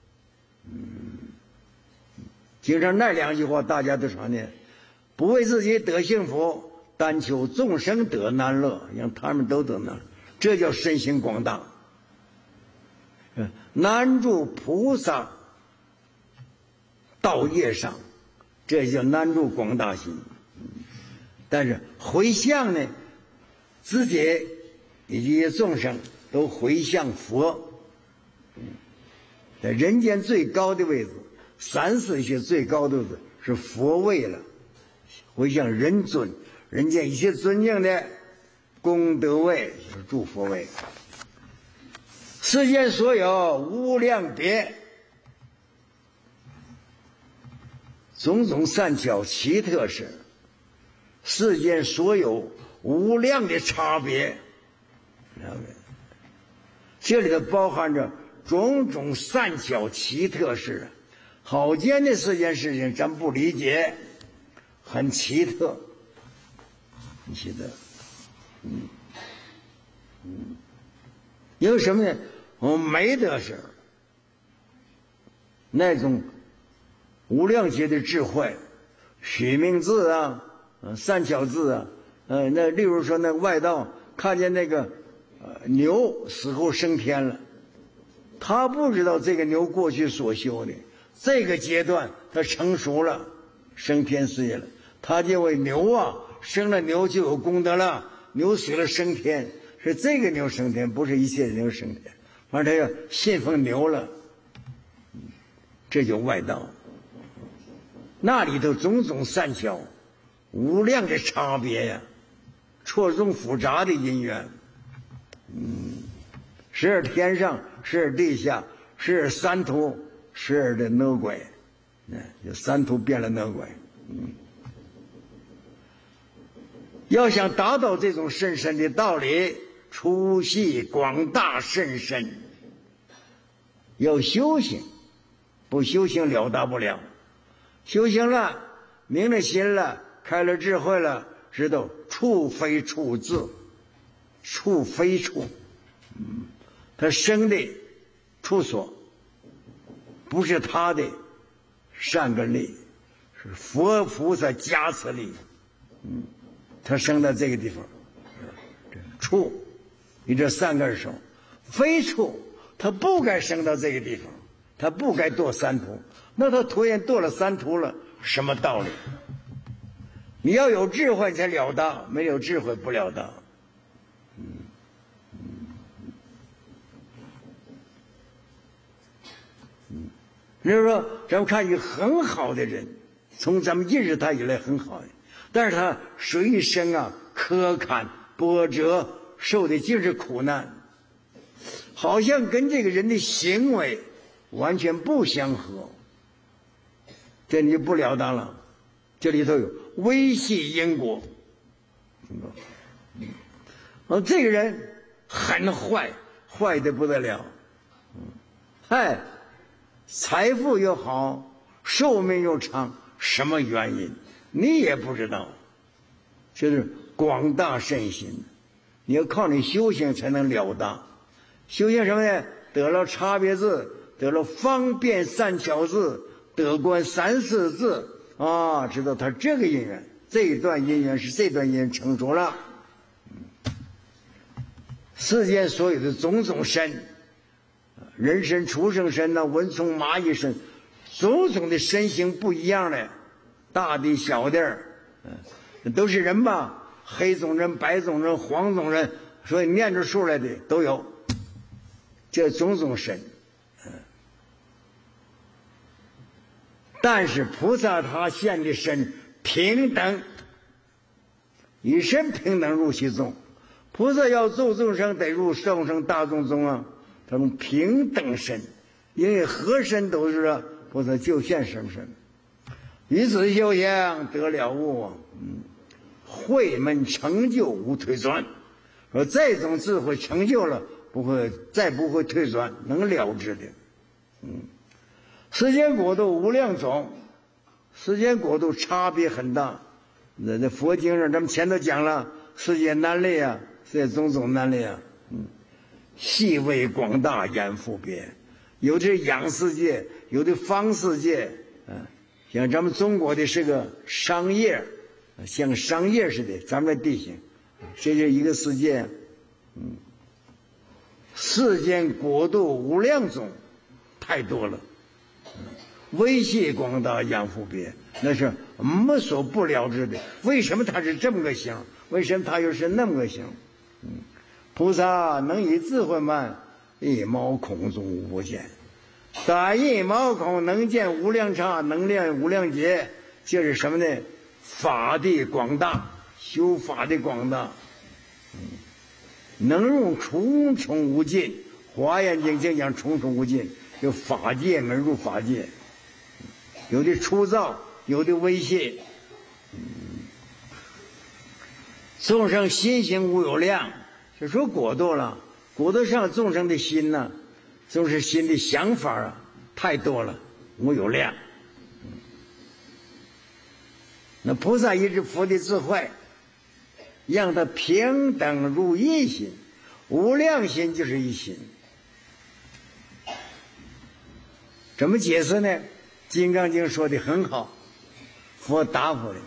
经常那两句话大家都常念，不为自己得幸福，但求众生得难乐，让他们都得难乐，这叫身心广大。难住菩萨道业上，这叫难住广大心。但是回向呢，自己以及众生都回向佛，在人间最高的位置，3、4些最高的位置是佛位了，回向人尊，人间一切尊敬的功德位就是诸佛位。世间所有无量别种种善巧奇特事，世间所有无量的差别，这里头包含着种种善巧奇特事，好见的这件事情咱不理解，很奇特，很奇特。有什么呢？我没得事，那种无量劫的智慧，许命字啊，善巧字啊，那例如说那外道看见那个牛死后升天了，他不知道这个牛过去所修的这个阶段他成熟了，升天事业了，他就为牛啊，生了牛就有功德了，牛死了升天，是这个牛升天，不是一切牛升天，反正他要信奉牛了，这就外道。那里头种种善巧，无量的差别呀，错综复杂的因缘。时而天上，时而地下，时而三途，时而的恶鬼，就三途变了恶鬼。要想达到这种甚深的道理，粗细广大甚深，要修行，不修行了达不了。修行了，明了心了，开了智慧了，知道处非处自，处非处，他生的处所不是他的善根力，是佛菩萨加持力，他生到这个地方，处你这三根手，非处他不该生到这个地方，他不该堕三途，那他突然堕了三途了，什么道理？你要有智慧才了达，没有智慧不了达。比如说咱们看一个很好的人，从咱们认识他以来很好的，但是他随身啊苛坎波折，受的尽是苦难，好像跟这个人的行为完全不相合，这你不了当了。这里头有微细因果，这个人很坏，坏的不得了，财富又好，寿命又长，什么原因你也不知道，就是广大甚心，你要靠你修行才能了达。修行什么呢？得了差别字，得了方便善巧字，得观三四字啊，知道他这个因缘，这一段因缘是这段因缘成熟了。世间所有的种种身，人身、畜生身呐，蚊虫、蚂蚁身，种种的身形不一样的，大的小的，都是人吧，黑种人、白种人、黄种人，所以念出数来的都有，这种种身。但是菩萨他现的身平等，以身平等入其中。菩萨要救众生，得入众生大众中啊，他们平等身，因为何身都是菩萨就现什么身，以此修行得了悟，慧门成就无退转。说这种智慧成就了，再不会退转，能了知的。世间国度无量种，世间国度差别很大。那佛经上咱们前头讲了，世界难类啊，世界种种难类啊，细微广大眼复别，有的是养世界，有的方世界，像咱们中国的是个商业，像商业似的，咱们的地形，这是一个世界。世间国度无量种，太多了。微细广大眼复别，那是我们所不了知的。为什么它是这么个形？为什么它又是那么个形？菩萨能以智慧慢，一毛孔中无不见。打一毛孔能见无量刹，能练无量劫。这是什么呢？法的广大，修法的广大，能入重重无尽。华严经就讲重重无尽，有法界门入法界。有的粗糙，有的微细，众生心行无有量，就说果度了。果度上众生的心呢， 就是心里想法啊太多了，无有量。那菩萨一直佛的智慧，让他平等入一心，无量心就是一心。怎么解释呢？《金刚经》说的很好，佛答复的。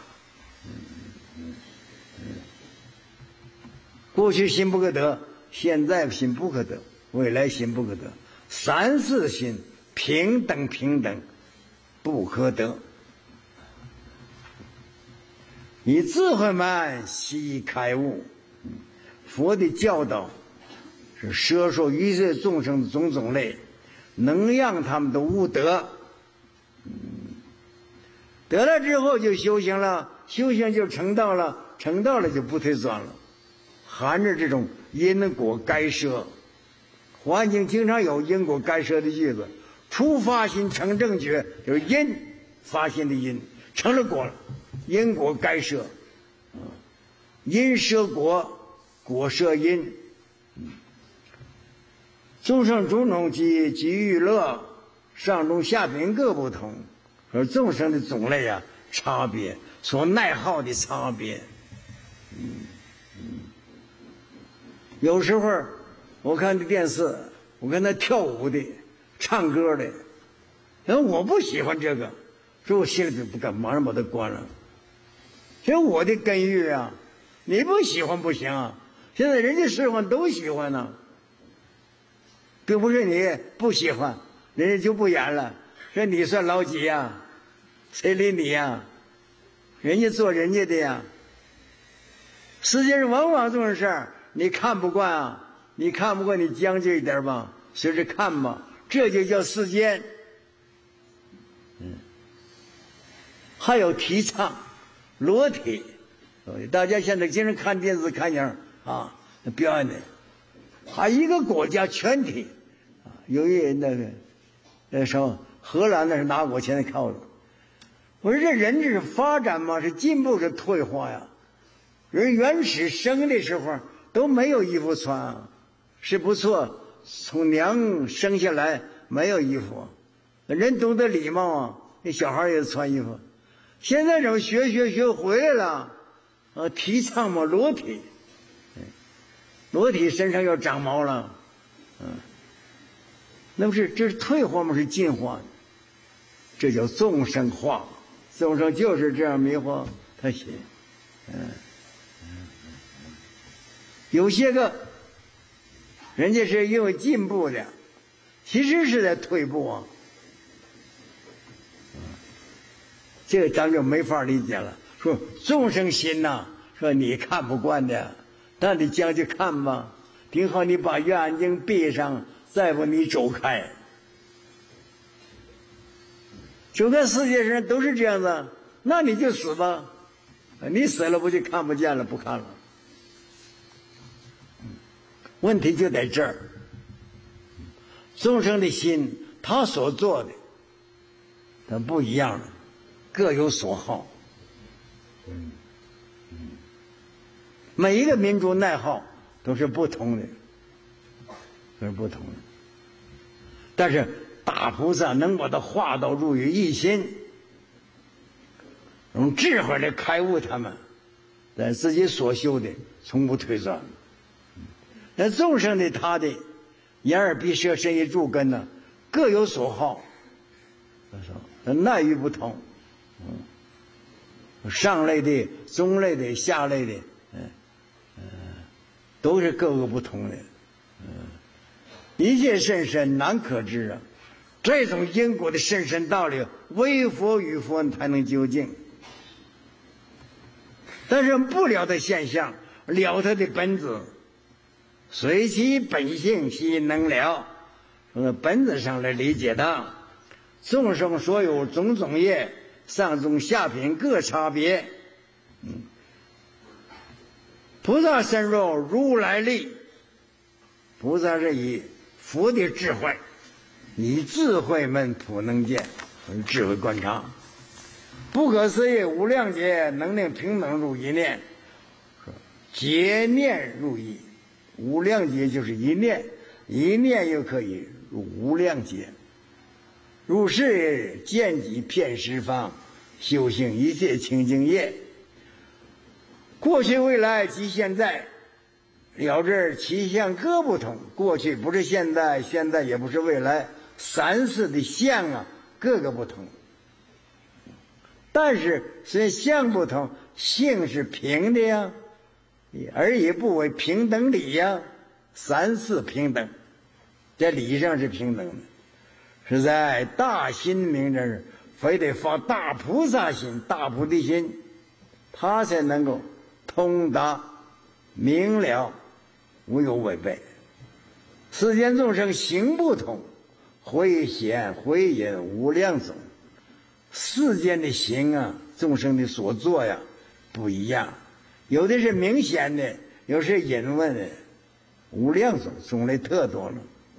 过去心不可得，现在心不可得，未来心不可得，三世心平等平等不可得。以智慧门悉开悟，佛的教导是摄受一切众生的种种类，能让他们都悟得。得了之后就修行了，修行就成道了，成道了就不退转了。含着这种因果该舍，环境经常有因果该舍的句子。初发心成正觉，就是因发心的因成了果了，因果该舍，因舍果，果舍因。众生种种及欲乐，上中下品各不同。说众生的种类啊，差别，所耐耗的差别。有时候我看的电视，我看他跳舞的、唱歌的，然后我不喜欢这个，所以我心里就不敢，马上把它关了。其实我的根欲啊，你不喜欢不行啊。现在人家喜欢都喜欢呢，并不是你不喜欢，人家就不演了。说你算老几呀？谁理你呀？人家做人家的呀。世界上往往这种事儿，你看不惯啊，你看不惯，你将就一点吧，随着看吧，这就叫世间。还有提倡裸体，大家现在经常看电视看影啊，表演的，还一个国家全体啊，有一那时候荷兰那是拿我现在看我的，我说这人这是发展吗？是进步是退化呀？人原始生的时候都没有衣服穿啊，是不错，从娘生下来没有衣服，人懂得礼貌啊，那小孩也穿衣服。现在怎么学回来了？提倡嘛裸体，裸体身上要长毛了，那不是这是退化吗？是进化，这叫众生化。众生就是这样迷惑他写，有些个人家是因为进步的，其实是在退步啊。这个咱就没法理解了。说众生心呐，说你看不惯的，那你将就看吧。顶好你把眼睛闭上，再不你走开。整个世界上都是这样子，那你就死吧。你死了不就看不见了，不看了。问题就在这儿。众生的心，他所做的，他不一样了。各有所好，每一个民族爱好都是不同的，都是不同的。但是大菩萨能把它化到入于一心，用智慧来开悟他们，在自己所修的从不退转。那众生的他的眼耳鼻舌身意诸根呢，各有所好，耐遇不同。上类的、中类的、下类的，都是各个不同的，一切甚深难可知啊！这种因果的深深道理，唯佛与佛才能究竟。但是不了的现象，了他的本质，随其本性悉能了。从本质上来理解它，众生所有种种业。上中下品各差别，菩萨深入如来力，菩萨是以佛的智慧，以智慧门普能见，智慧观察，不可思议无量劫能令平等入一念，劫念入一，无量劫就是一念，一念又可以无量劫。如是见己遍十方，修行一切清净业。过去未来即现在，了知其相各不同。过去不是现在，现在也不是未来，三世的相啊各个不同。但是虽然相不同，性是平的呀，而也不为平等理呀，三世平等，在理上是平等的。是在大心明着，非得发大菩萨心、大菩提心，他才能够通达明了，无有违背。世间众生行不同，慧显慧隐无量种。世间的行啊，众生的所作呀不一样，有的是明显的，有的是隐问的，无量种，种类特多了。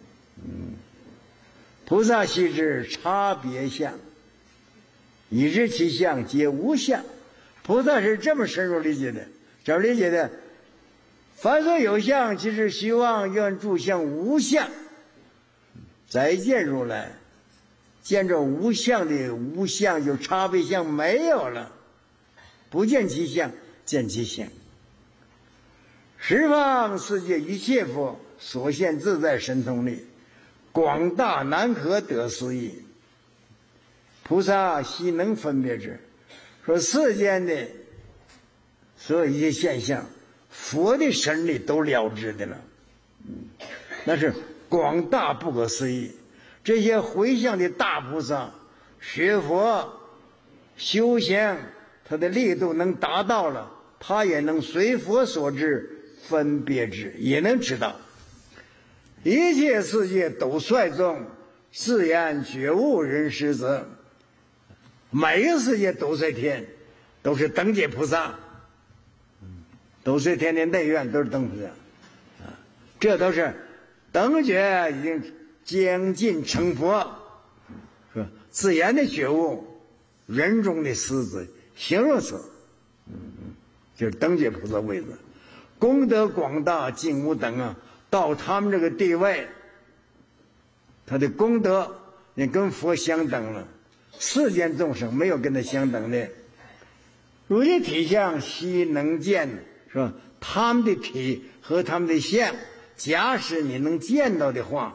菩萨悉知差别相，已知其相皆无相。菩萨是这么深入理解的，怎么理解的？凡所有相，即是虚妄，愿诸相无相。再见如来，见着无相的无相，就差别相没有了，不见其相，见其相。十方世界一切佛，所现自在神通力，广大难可得思议。菩萨悉能分别之。说世间的所有一些现象，佛的神力都了知的了，那是广大不可思议。这些回向的大菩萨学佛修行，他的力度能达到了，他也能随佛所知分别之，也能知道一切世界都率众，是言觉悟人师者。每个世界都率天，都是等觉菩萨，都率天的内院都是等菩萨，这都是等觉已经将近成佛，是吧？自然的觉悟，人中的狮子，形容词，就是等觉菩萨位置，功德广大，尽无等啊。到他们这个地位，他的功德也跟佛相等了。世间众生没有跟他相等的，如今体相悉能见，是吧？他们的体和他们的相，假使你能见到的话，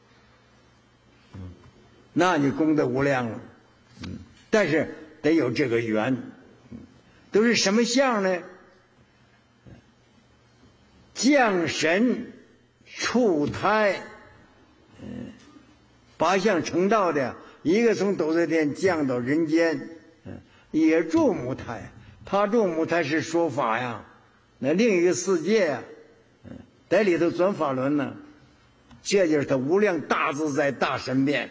那你功德无量了。但是得有这个缘，都是什么相呢？降神触胎，八相成道的，一个从斗色天降到人间，也住母胎。他住母胎是说法呀，那另一个世界呀，在里头转法轮呢。这就是他无量大自在大神变，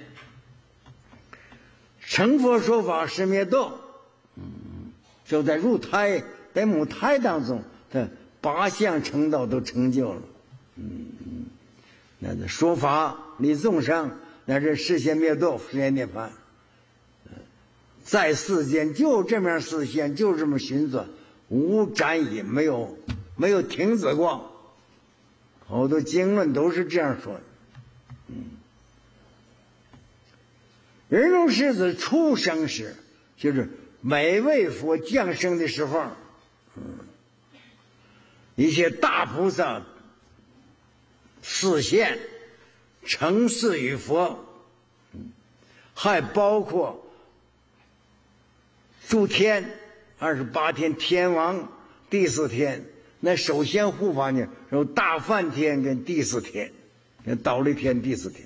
成佛说法十灭度，就在入胎，在母胎当中，他八相成道都成就了。那是说法离众生，那是实现灭度，实现涅槃。在世间就这么实现，就这么寻转，无展矣，没有停止过。好多经论都是这样说的。人中狮子出生时，就是每位佛降生的时候，一些大菩萨示现成事于佛，还包括诸天28天天王，第4天那首先护法呢，有大梵天跟第4天，倒立天第4天，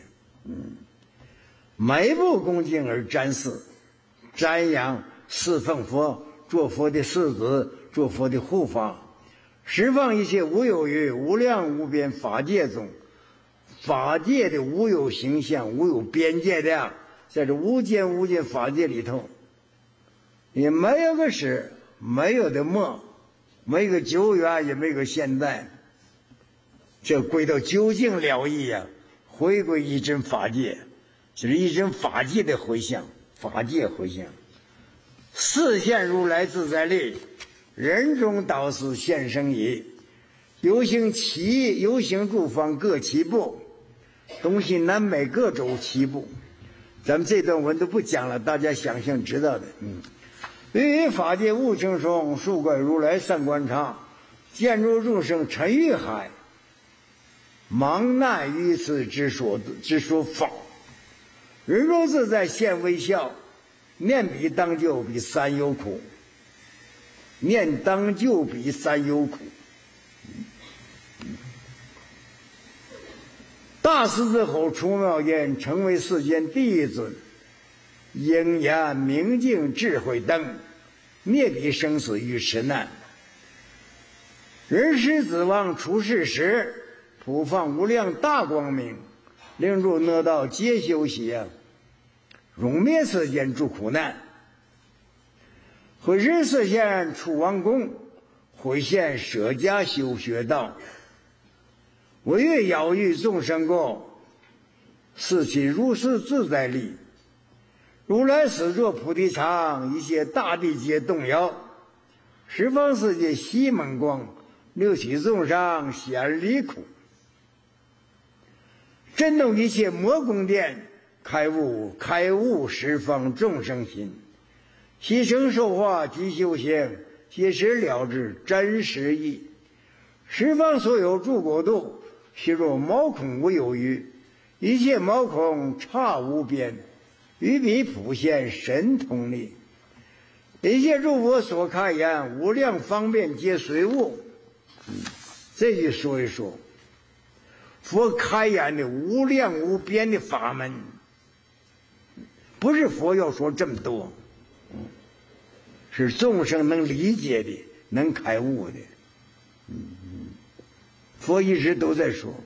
每步恭敬而瞻视，瞻仰侍奉佛，做佛的世子，做佛的护法，十方一切无有余无量无边法界中，法界的无有形象，无有边界的，在这无间无尽法界里头，也没有个始，没有的末，没有个久远，也没有个现在，这归到究竟了义呀，回归一真法界，就是一真法界的回向，法界回向，示现如来自在力，人中导师现生矣。游行诸方各其步， 东西南北各州七部。咱们这段文都不讲了，大家想象知道的。于法界无情中，数怪如来三观察，见诸众生沉于海，茫难于此之说法。人若自在现微笑，念彼当救彼三有苦，念当救彼三有苦。大师之后出妙言，成为世间第一尊，应言明镜智慧灯，灭彼生死于痴难。人师子王出世时，普放无量大光明，令诸恶道皆修习，永灭世间诸苦难。慧师示现出王宫，会现舍家修学道，唯愿要欲众生过，是其如是自在力。如来始作菩提场，一切大地皆动摇，十方世界悉蒙光，六趣众生显离苦。震动一切魔宫殿，开悟十方众生心。牺牲受化及修行，皆是了知真实义。十方所有诸国度，悉若毛孔无有余，一切毛孔差无边，于彼普现神通力。一切诸佛所开言，无量方便皆随物。这句说一说，佛开言的无量无边的法门，不是佛要说这么多，是众生能理解的，能开悟的。佛一直都在说。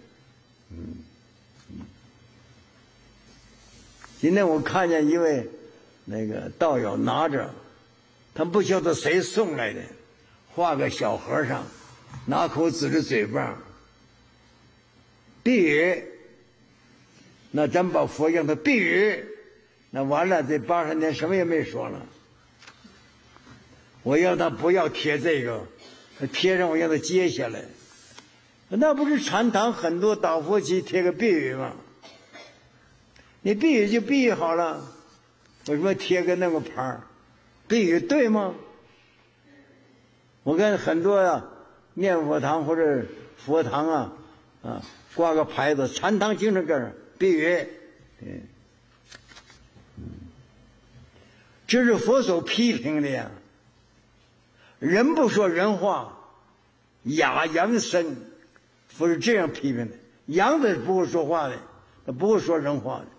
今天我看见一位那个道友拿着，他不晓得谁送来的，画个小和尚，拿口指着嘴巴，闭语。那咱把佛让他闭语，那完了，这80年什么也没说了。我要他不要贴这个，他贴上我让他接下来。那不是禅堂很多导佛旗贴个闭语吗？你闭语就闭语好了，为什么贴个那个牌儿？闭语对吗？我看很多念佛堂或者佛堂挂个牌子，禅堂经常这儿闭语。这是佛所批评的呀。人不说人话，哑扬声，佛是这样批评的。羊子不会说话的，他不会说人话的。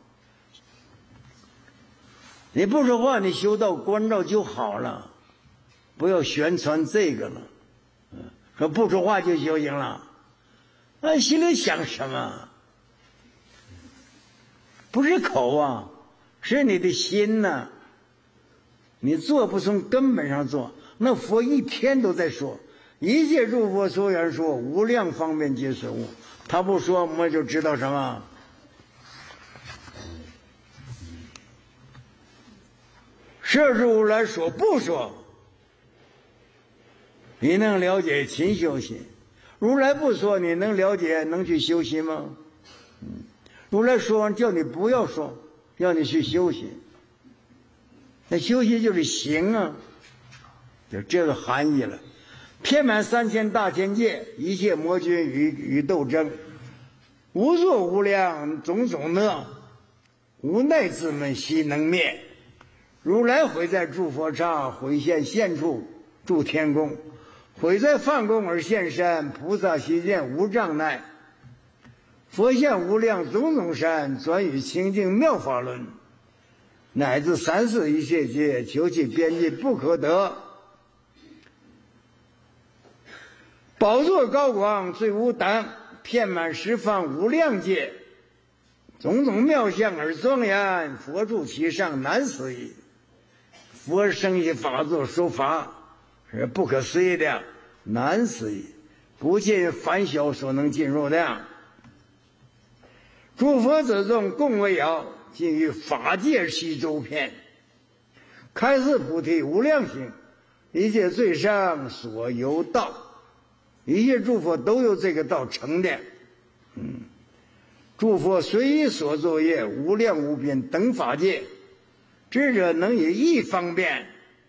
你不说话，你修道关照就好了，不要宣传这个了。说不说话就修行了，那心里想什么？不是口啊，是你的心呐。你做不从根本上做，那佛一天都在说，一切诸佛所言说，无量方便皆随物。他不说，我们就知道什么？摄入如来说不说，你能了解勤修行？如来不说，你能了解能去修行吗？如来说完叫你不要说，要你去修行。那修行就是行啊，就这个含义了。遍满3000大千界，一切魔君与斗争，无作无量种种恶，无奈之门悉能灭。如来会在诸佛刹，会现处住天宫，会在梵宫而现身，菩萨悉见无障碍。佛现无量种种山，转于清净妙法轮，乃至三世一切界，求其边际不可得。宝座高广最无等，遍满十方无量界，种种妙相而庄严，佛住其上难思议。佛生起法座说法是不可思议的，难思议，不尽凡小所能进入的。诸佛之众共为要，尽于法界悉周遍，开示菩提无量行，一切最上所有道。一切诸佛都有这个道成的。 诸佛随意所作业，无量无边等法界，智者能以一方便，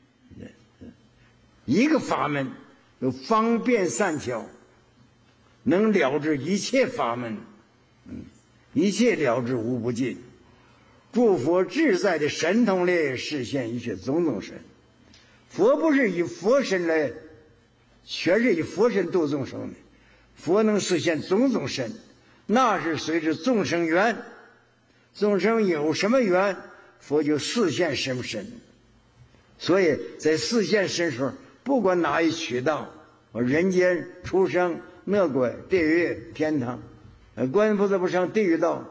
一个法门有方便善巧，能了知一切法门，一切了知无不尽。诸佛自在的神通力实现一切种种身。佛不是以佛身来，全是以佛身度众生的。佛能实现种种身，那是随着众生缘，众生有什么缘，佛就示现什么身。所以在示现身时，不管哪一渠道，人间、畜生、恶鬼、地狱、天堂，观音菩萨不上地狱道，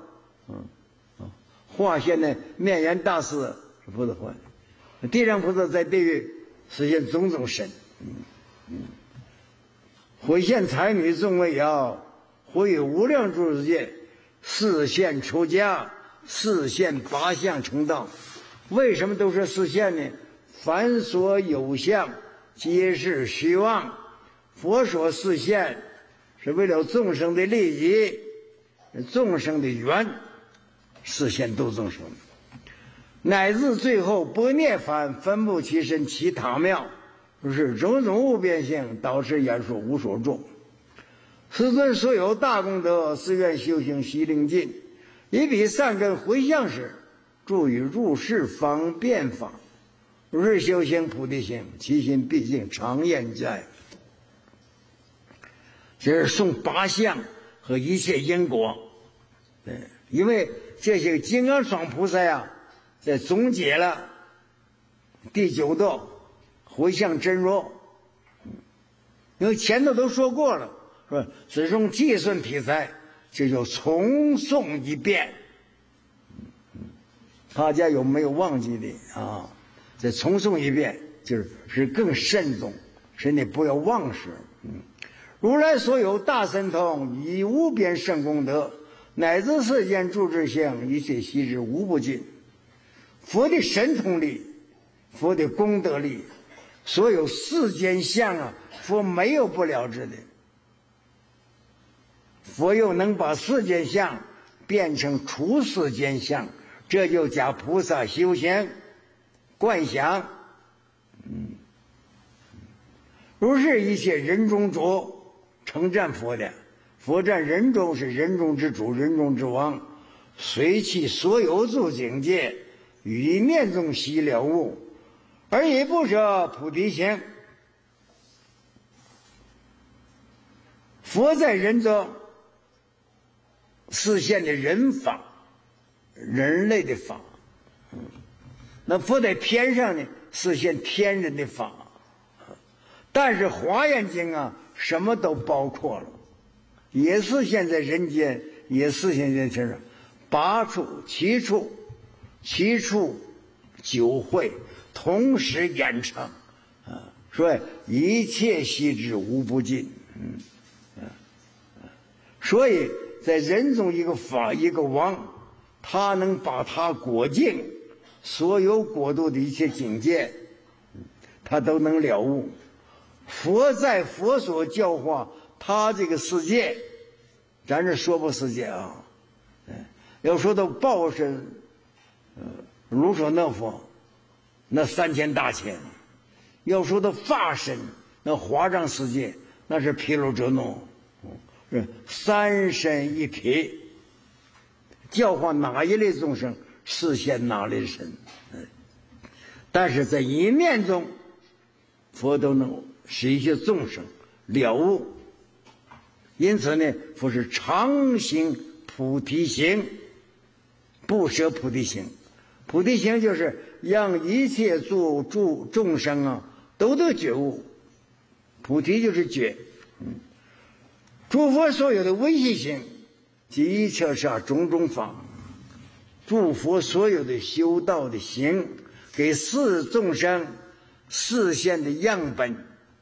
化现的面颜大士是菩萨化，地上菩萨在地狱实现种种身，回现才女众位摇，回于无量诸世界，示现出家，示现八相成道。为什么都是示现呢？凡所有相，皆是虚妄。佛所示现，是为了众生的利益，众生的缘，示现度众生，乃至最后不涅槃，分不其身，其塔庙，是种种无边性，导致言说无所住。世尊所有大功德，誓愿修行悉令尽，以彼善根回向时，助于入世方便法。日修行菩提心，其心毕竟常厌在。这是送八相和一切因果。因为这些金刚双菩萨呀，在总结了第9道回向真如，因为前头都说过了，说只用计算题材，这就重诵一遍。大家有没有忘记的啊？再重诵一遍，就是更慎重，使你不要忘失。如来所有大神通，以无边圣功德，乃至世间诸智性，一切悉知无不尽。佛的神通力，佛的功德力，所有世间相啊，佛没有不了知的。佛又能把世间相变成出世间相，这就叫菩萨修行观想。如是一切人中主，称赞佛的，佛占人中，是人中之主，人中之王，随其所有诸境界，于一念中悉了悟，而以不舍菩提心。佛在人中示现的人法，人类的法，那佛在天上呢，示现天人的法。但是华严经啊，什么都包括了，也是现在人间，也是现在天上八处七处九会同时演唱啊，说一切悉知无不尽。所以在人中一个法一个王，他能把他果境所有国度的一切境界，他都能了悟。佛在佛所教化他这个世界，咱这说不世界啊，要说到报身，卢舍那佛，那3000大千；要说到法身，那华藏世界，那是毗卢遮那，是三身一体，教化哪一类众生，实现哪类身。但是在一念中，佛都能使一切众生了悟。因此呢，佛是常行菩提行，不舍菩提行。菩提行就是让一切众生啊都得觉悟，菩提就是觉。诸佛所有的唯心行，即一切是种种法。诸佛所有的修道的行，给世众生示现的样本。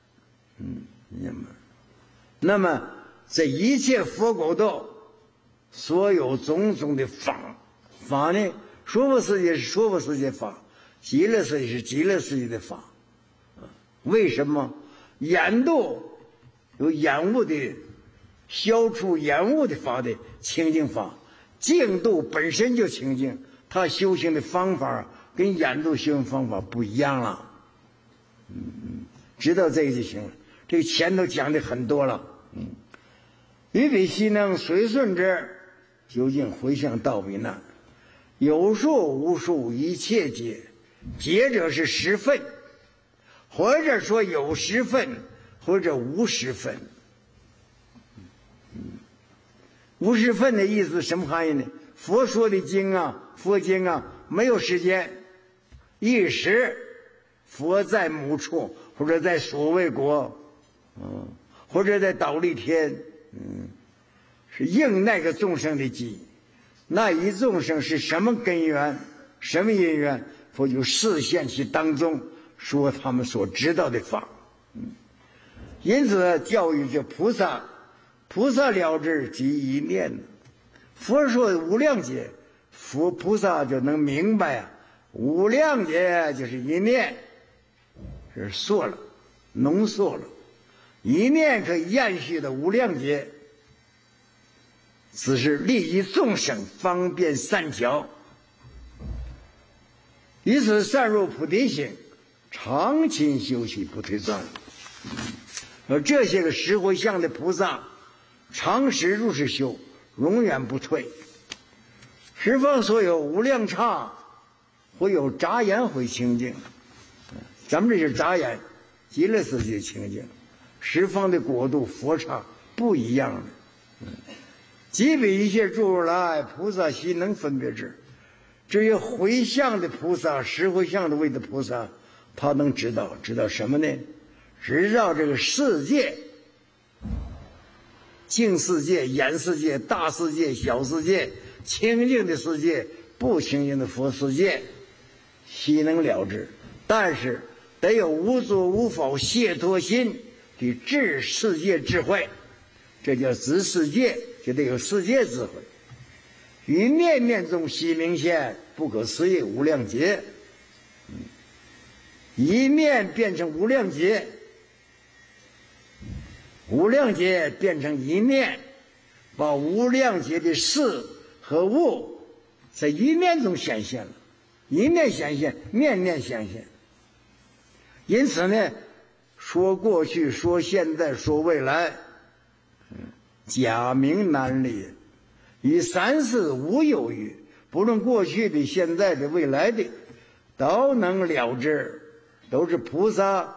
那么在一切佛国道，所有种种的法呢，说佛世界是说佛世界法，极乐世界是极乐世界的法。为什么？眼度有眼悟的，消除眼悟的法的清净法， 净度本身就清净，他修行的方法跟演度修行方法不一样了。知道这个就行了。这个前头讲的很多了。于彼悉能随顺之，究竟回向道为难。有数无数一切劫，劫者是十分，或者说有十分，或者无十分。无十分的意思什么含义呢？佛说的经啊，佛经啊，没有时间，一时佛在某处，或者在所谓国，或者在忉利天，是应那个众生的机。那一众生是什么根源，什么因缘，佛就示现其当中，说他们所知道的法。因此教育这菩萨，菩萨了知即一念。佛说无量劫，菩萨就能明白啊，无量劫就是一念，是缩了，浓缩了，一念可以延续的无量劫。此是利益众生，方便善巧，以此善入菩提心，常勤修习不退转。而这些个十回向的菩萨，常时如是修，永远不退。十方所有无量刹，会有眨眼会清净。咱们这是眨眼，极乐世界清净。十方的国度佛刹不一样的。即比一切诸如来，菩萨悉能分别之。至于回向的菩萨，十回向的位的菩萨，他能知道什么呢？知道这个世界，净世界、眼世界、大世界、小世界，清净的世界，不清净的佛世界，悉能了知。但是得有无作无否解脱心的治世界智慧，这叫知世界，就得有世界智慧。于念念中悉明现，不可思议无量劫。一念变成无量劫，无量劫变成一念，把无量劫的事和物在一念中显现了，一念显现，念念显现。因此呢，说过去，说现在，说未来，假名难离，与三世无有余。不论过去的、现在的、未来的，都能了知，都是菩萨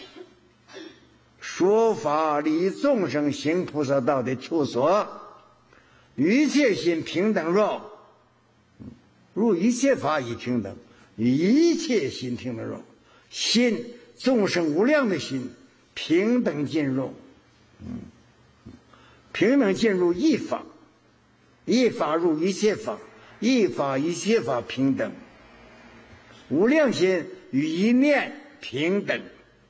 说法利众生行菩萨道的处所。一切心平等入一切法以平等，与一切心平等入。心众生无量的心平等进入，平等进入一法，一法入一切法，一法一切法平等。无量心与一念平等。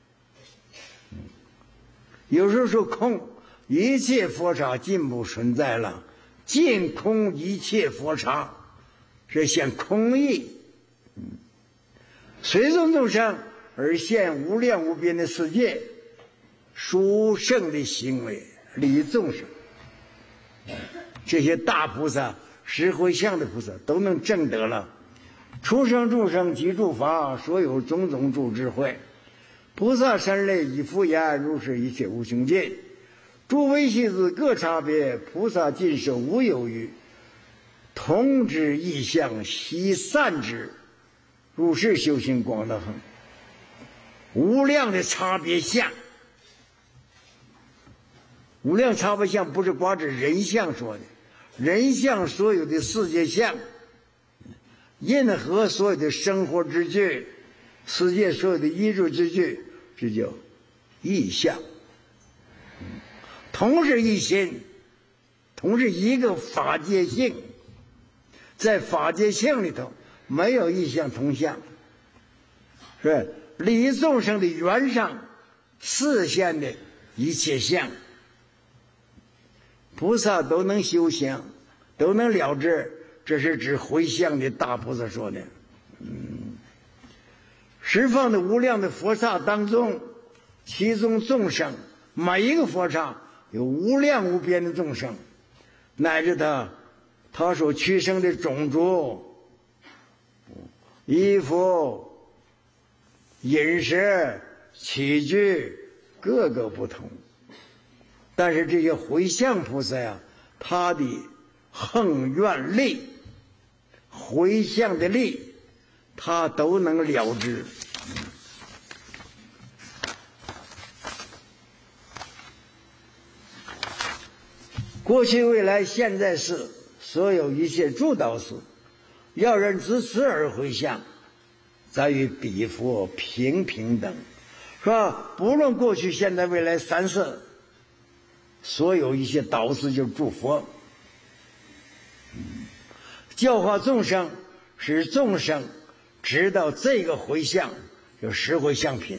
有时候说空，一切佛刹尽不存在了，尽空一切佛刹，是现空义。随众众生而现无量无边的世界，殊胜的行为利众生。这些大菩萨、十回向的菩萨都能证得了。出生众生及诸法，所有种种诸智慧。菩萨三类以复言，如是一切无穷尽。诸微细子各差别，菩萨尽受无有余。同知异相，悉散之。如是修行广大恒。无量的差别相，无量差别相不是光指人相说的，人相所有的世界相，任何所有的生活之具，世界所有的衣着之具，这叫异相。同是一心，同是一个法界性，在法界性里头没有异相同相，是利众生的缘上示现的一切相。菩萨都能修行，都能了知，这是指回向的大菩萨说的。十方的无量的佛刹当中，其中众生每一个佛刹有无量无边的众生，乃至他他所取生的种族、衣服、饮食、起居各个不同，但是这些回向菩萨呀，他的恒愿力、回向的力，他都能了知。过去、未来、现在世，所有一切诸道事，要人自此而回向，在于彼佛平等，是吧？不论过去、现在、未来三世，所有一些导师就是诸佛，教化众生，使众生知道这个回向有十回向品。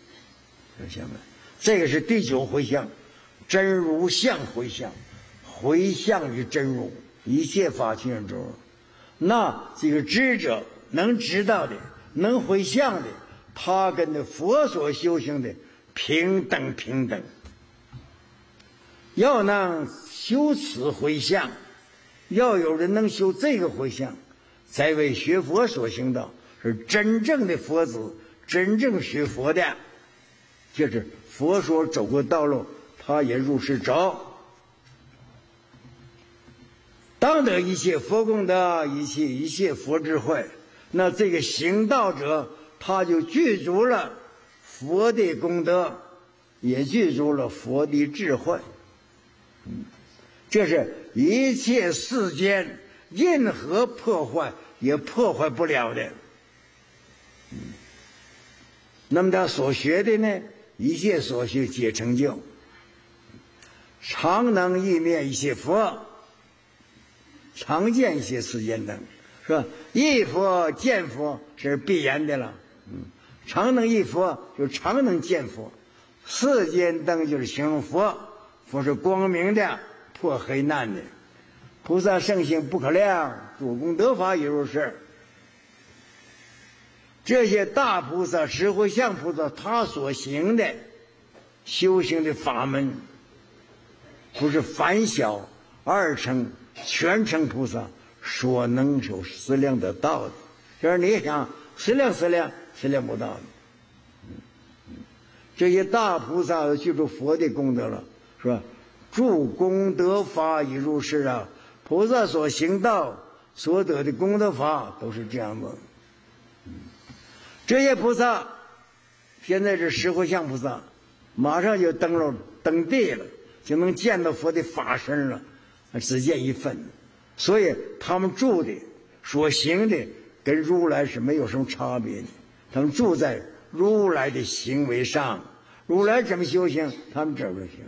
这个是第9回向，真如相回向，回向于真如，一切法尽真如。那这个知者，能知道的，能回向的，他跟那佛所修行的平等。要能修此回向，要有人能修这个回向，才为学佛所行道，是真正的佛子，真正学佛的，就是佛所走过道路，他也如是走。当得一切佛功德，一切佛智慧，那这个行道者，他就具足了佛的功德，也具足了佛的智慧。这是一切世间任何破坏也破坏不了的。那么他所学的呢，一切所学皆成就，常能一面一切佛，常见一些世间灯，是吧？一佛见佛是必然的了。常能一佛就常能见佛，世间灯就是形容佛，佛是光明的，破黑暗的。菩萨圣行不可量，诸功德法也如是。这些大菩萨、十回向菩萨，他所行的修行的法门，不是凡小二乘、全乘菩萨所能有思量得到的。就是你想思量不到的。这些大菩萨记住佛的功德了，是吧？诸功德法已如是啊。菩萨所行道所得的功德法都是这样的。这些菩萨现在是十回向菩萨，马上就登地了，就能见到佛的法身了，只见一份。所以他们住的所行的跟如来是没有什么差别的，他们住在如来的行为上，如来怎么修行，他们这么行。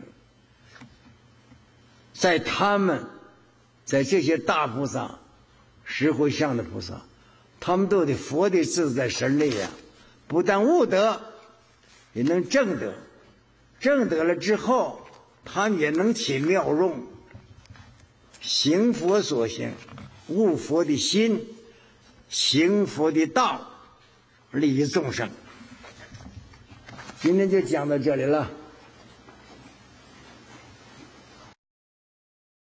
在这些大菩萨、十回向的菩萨，他们都得佛的自在神力啊，不但悟得，也能证得。证得了之后，他们也能起妙用，行佛所行，悟佛的心，行佛的道，利益众生。今天就讲到这里了。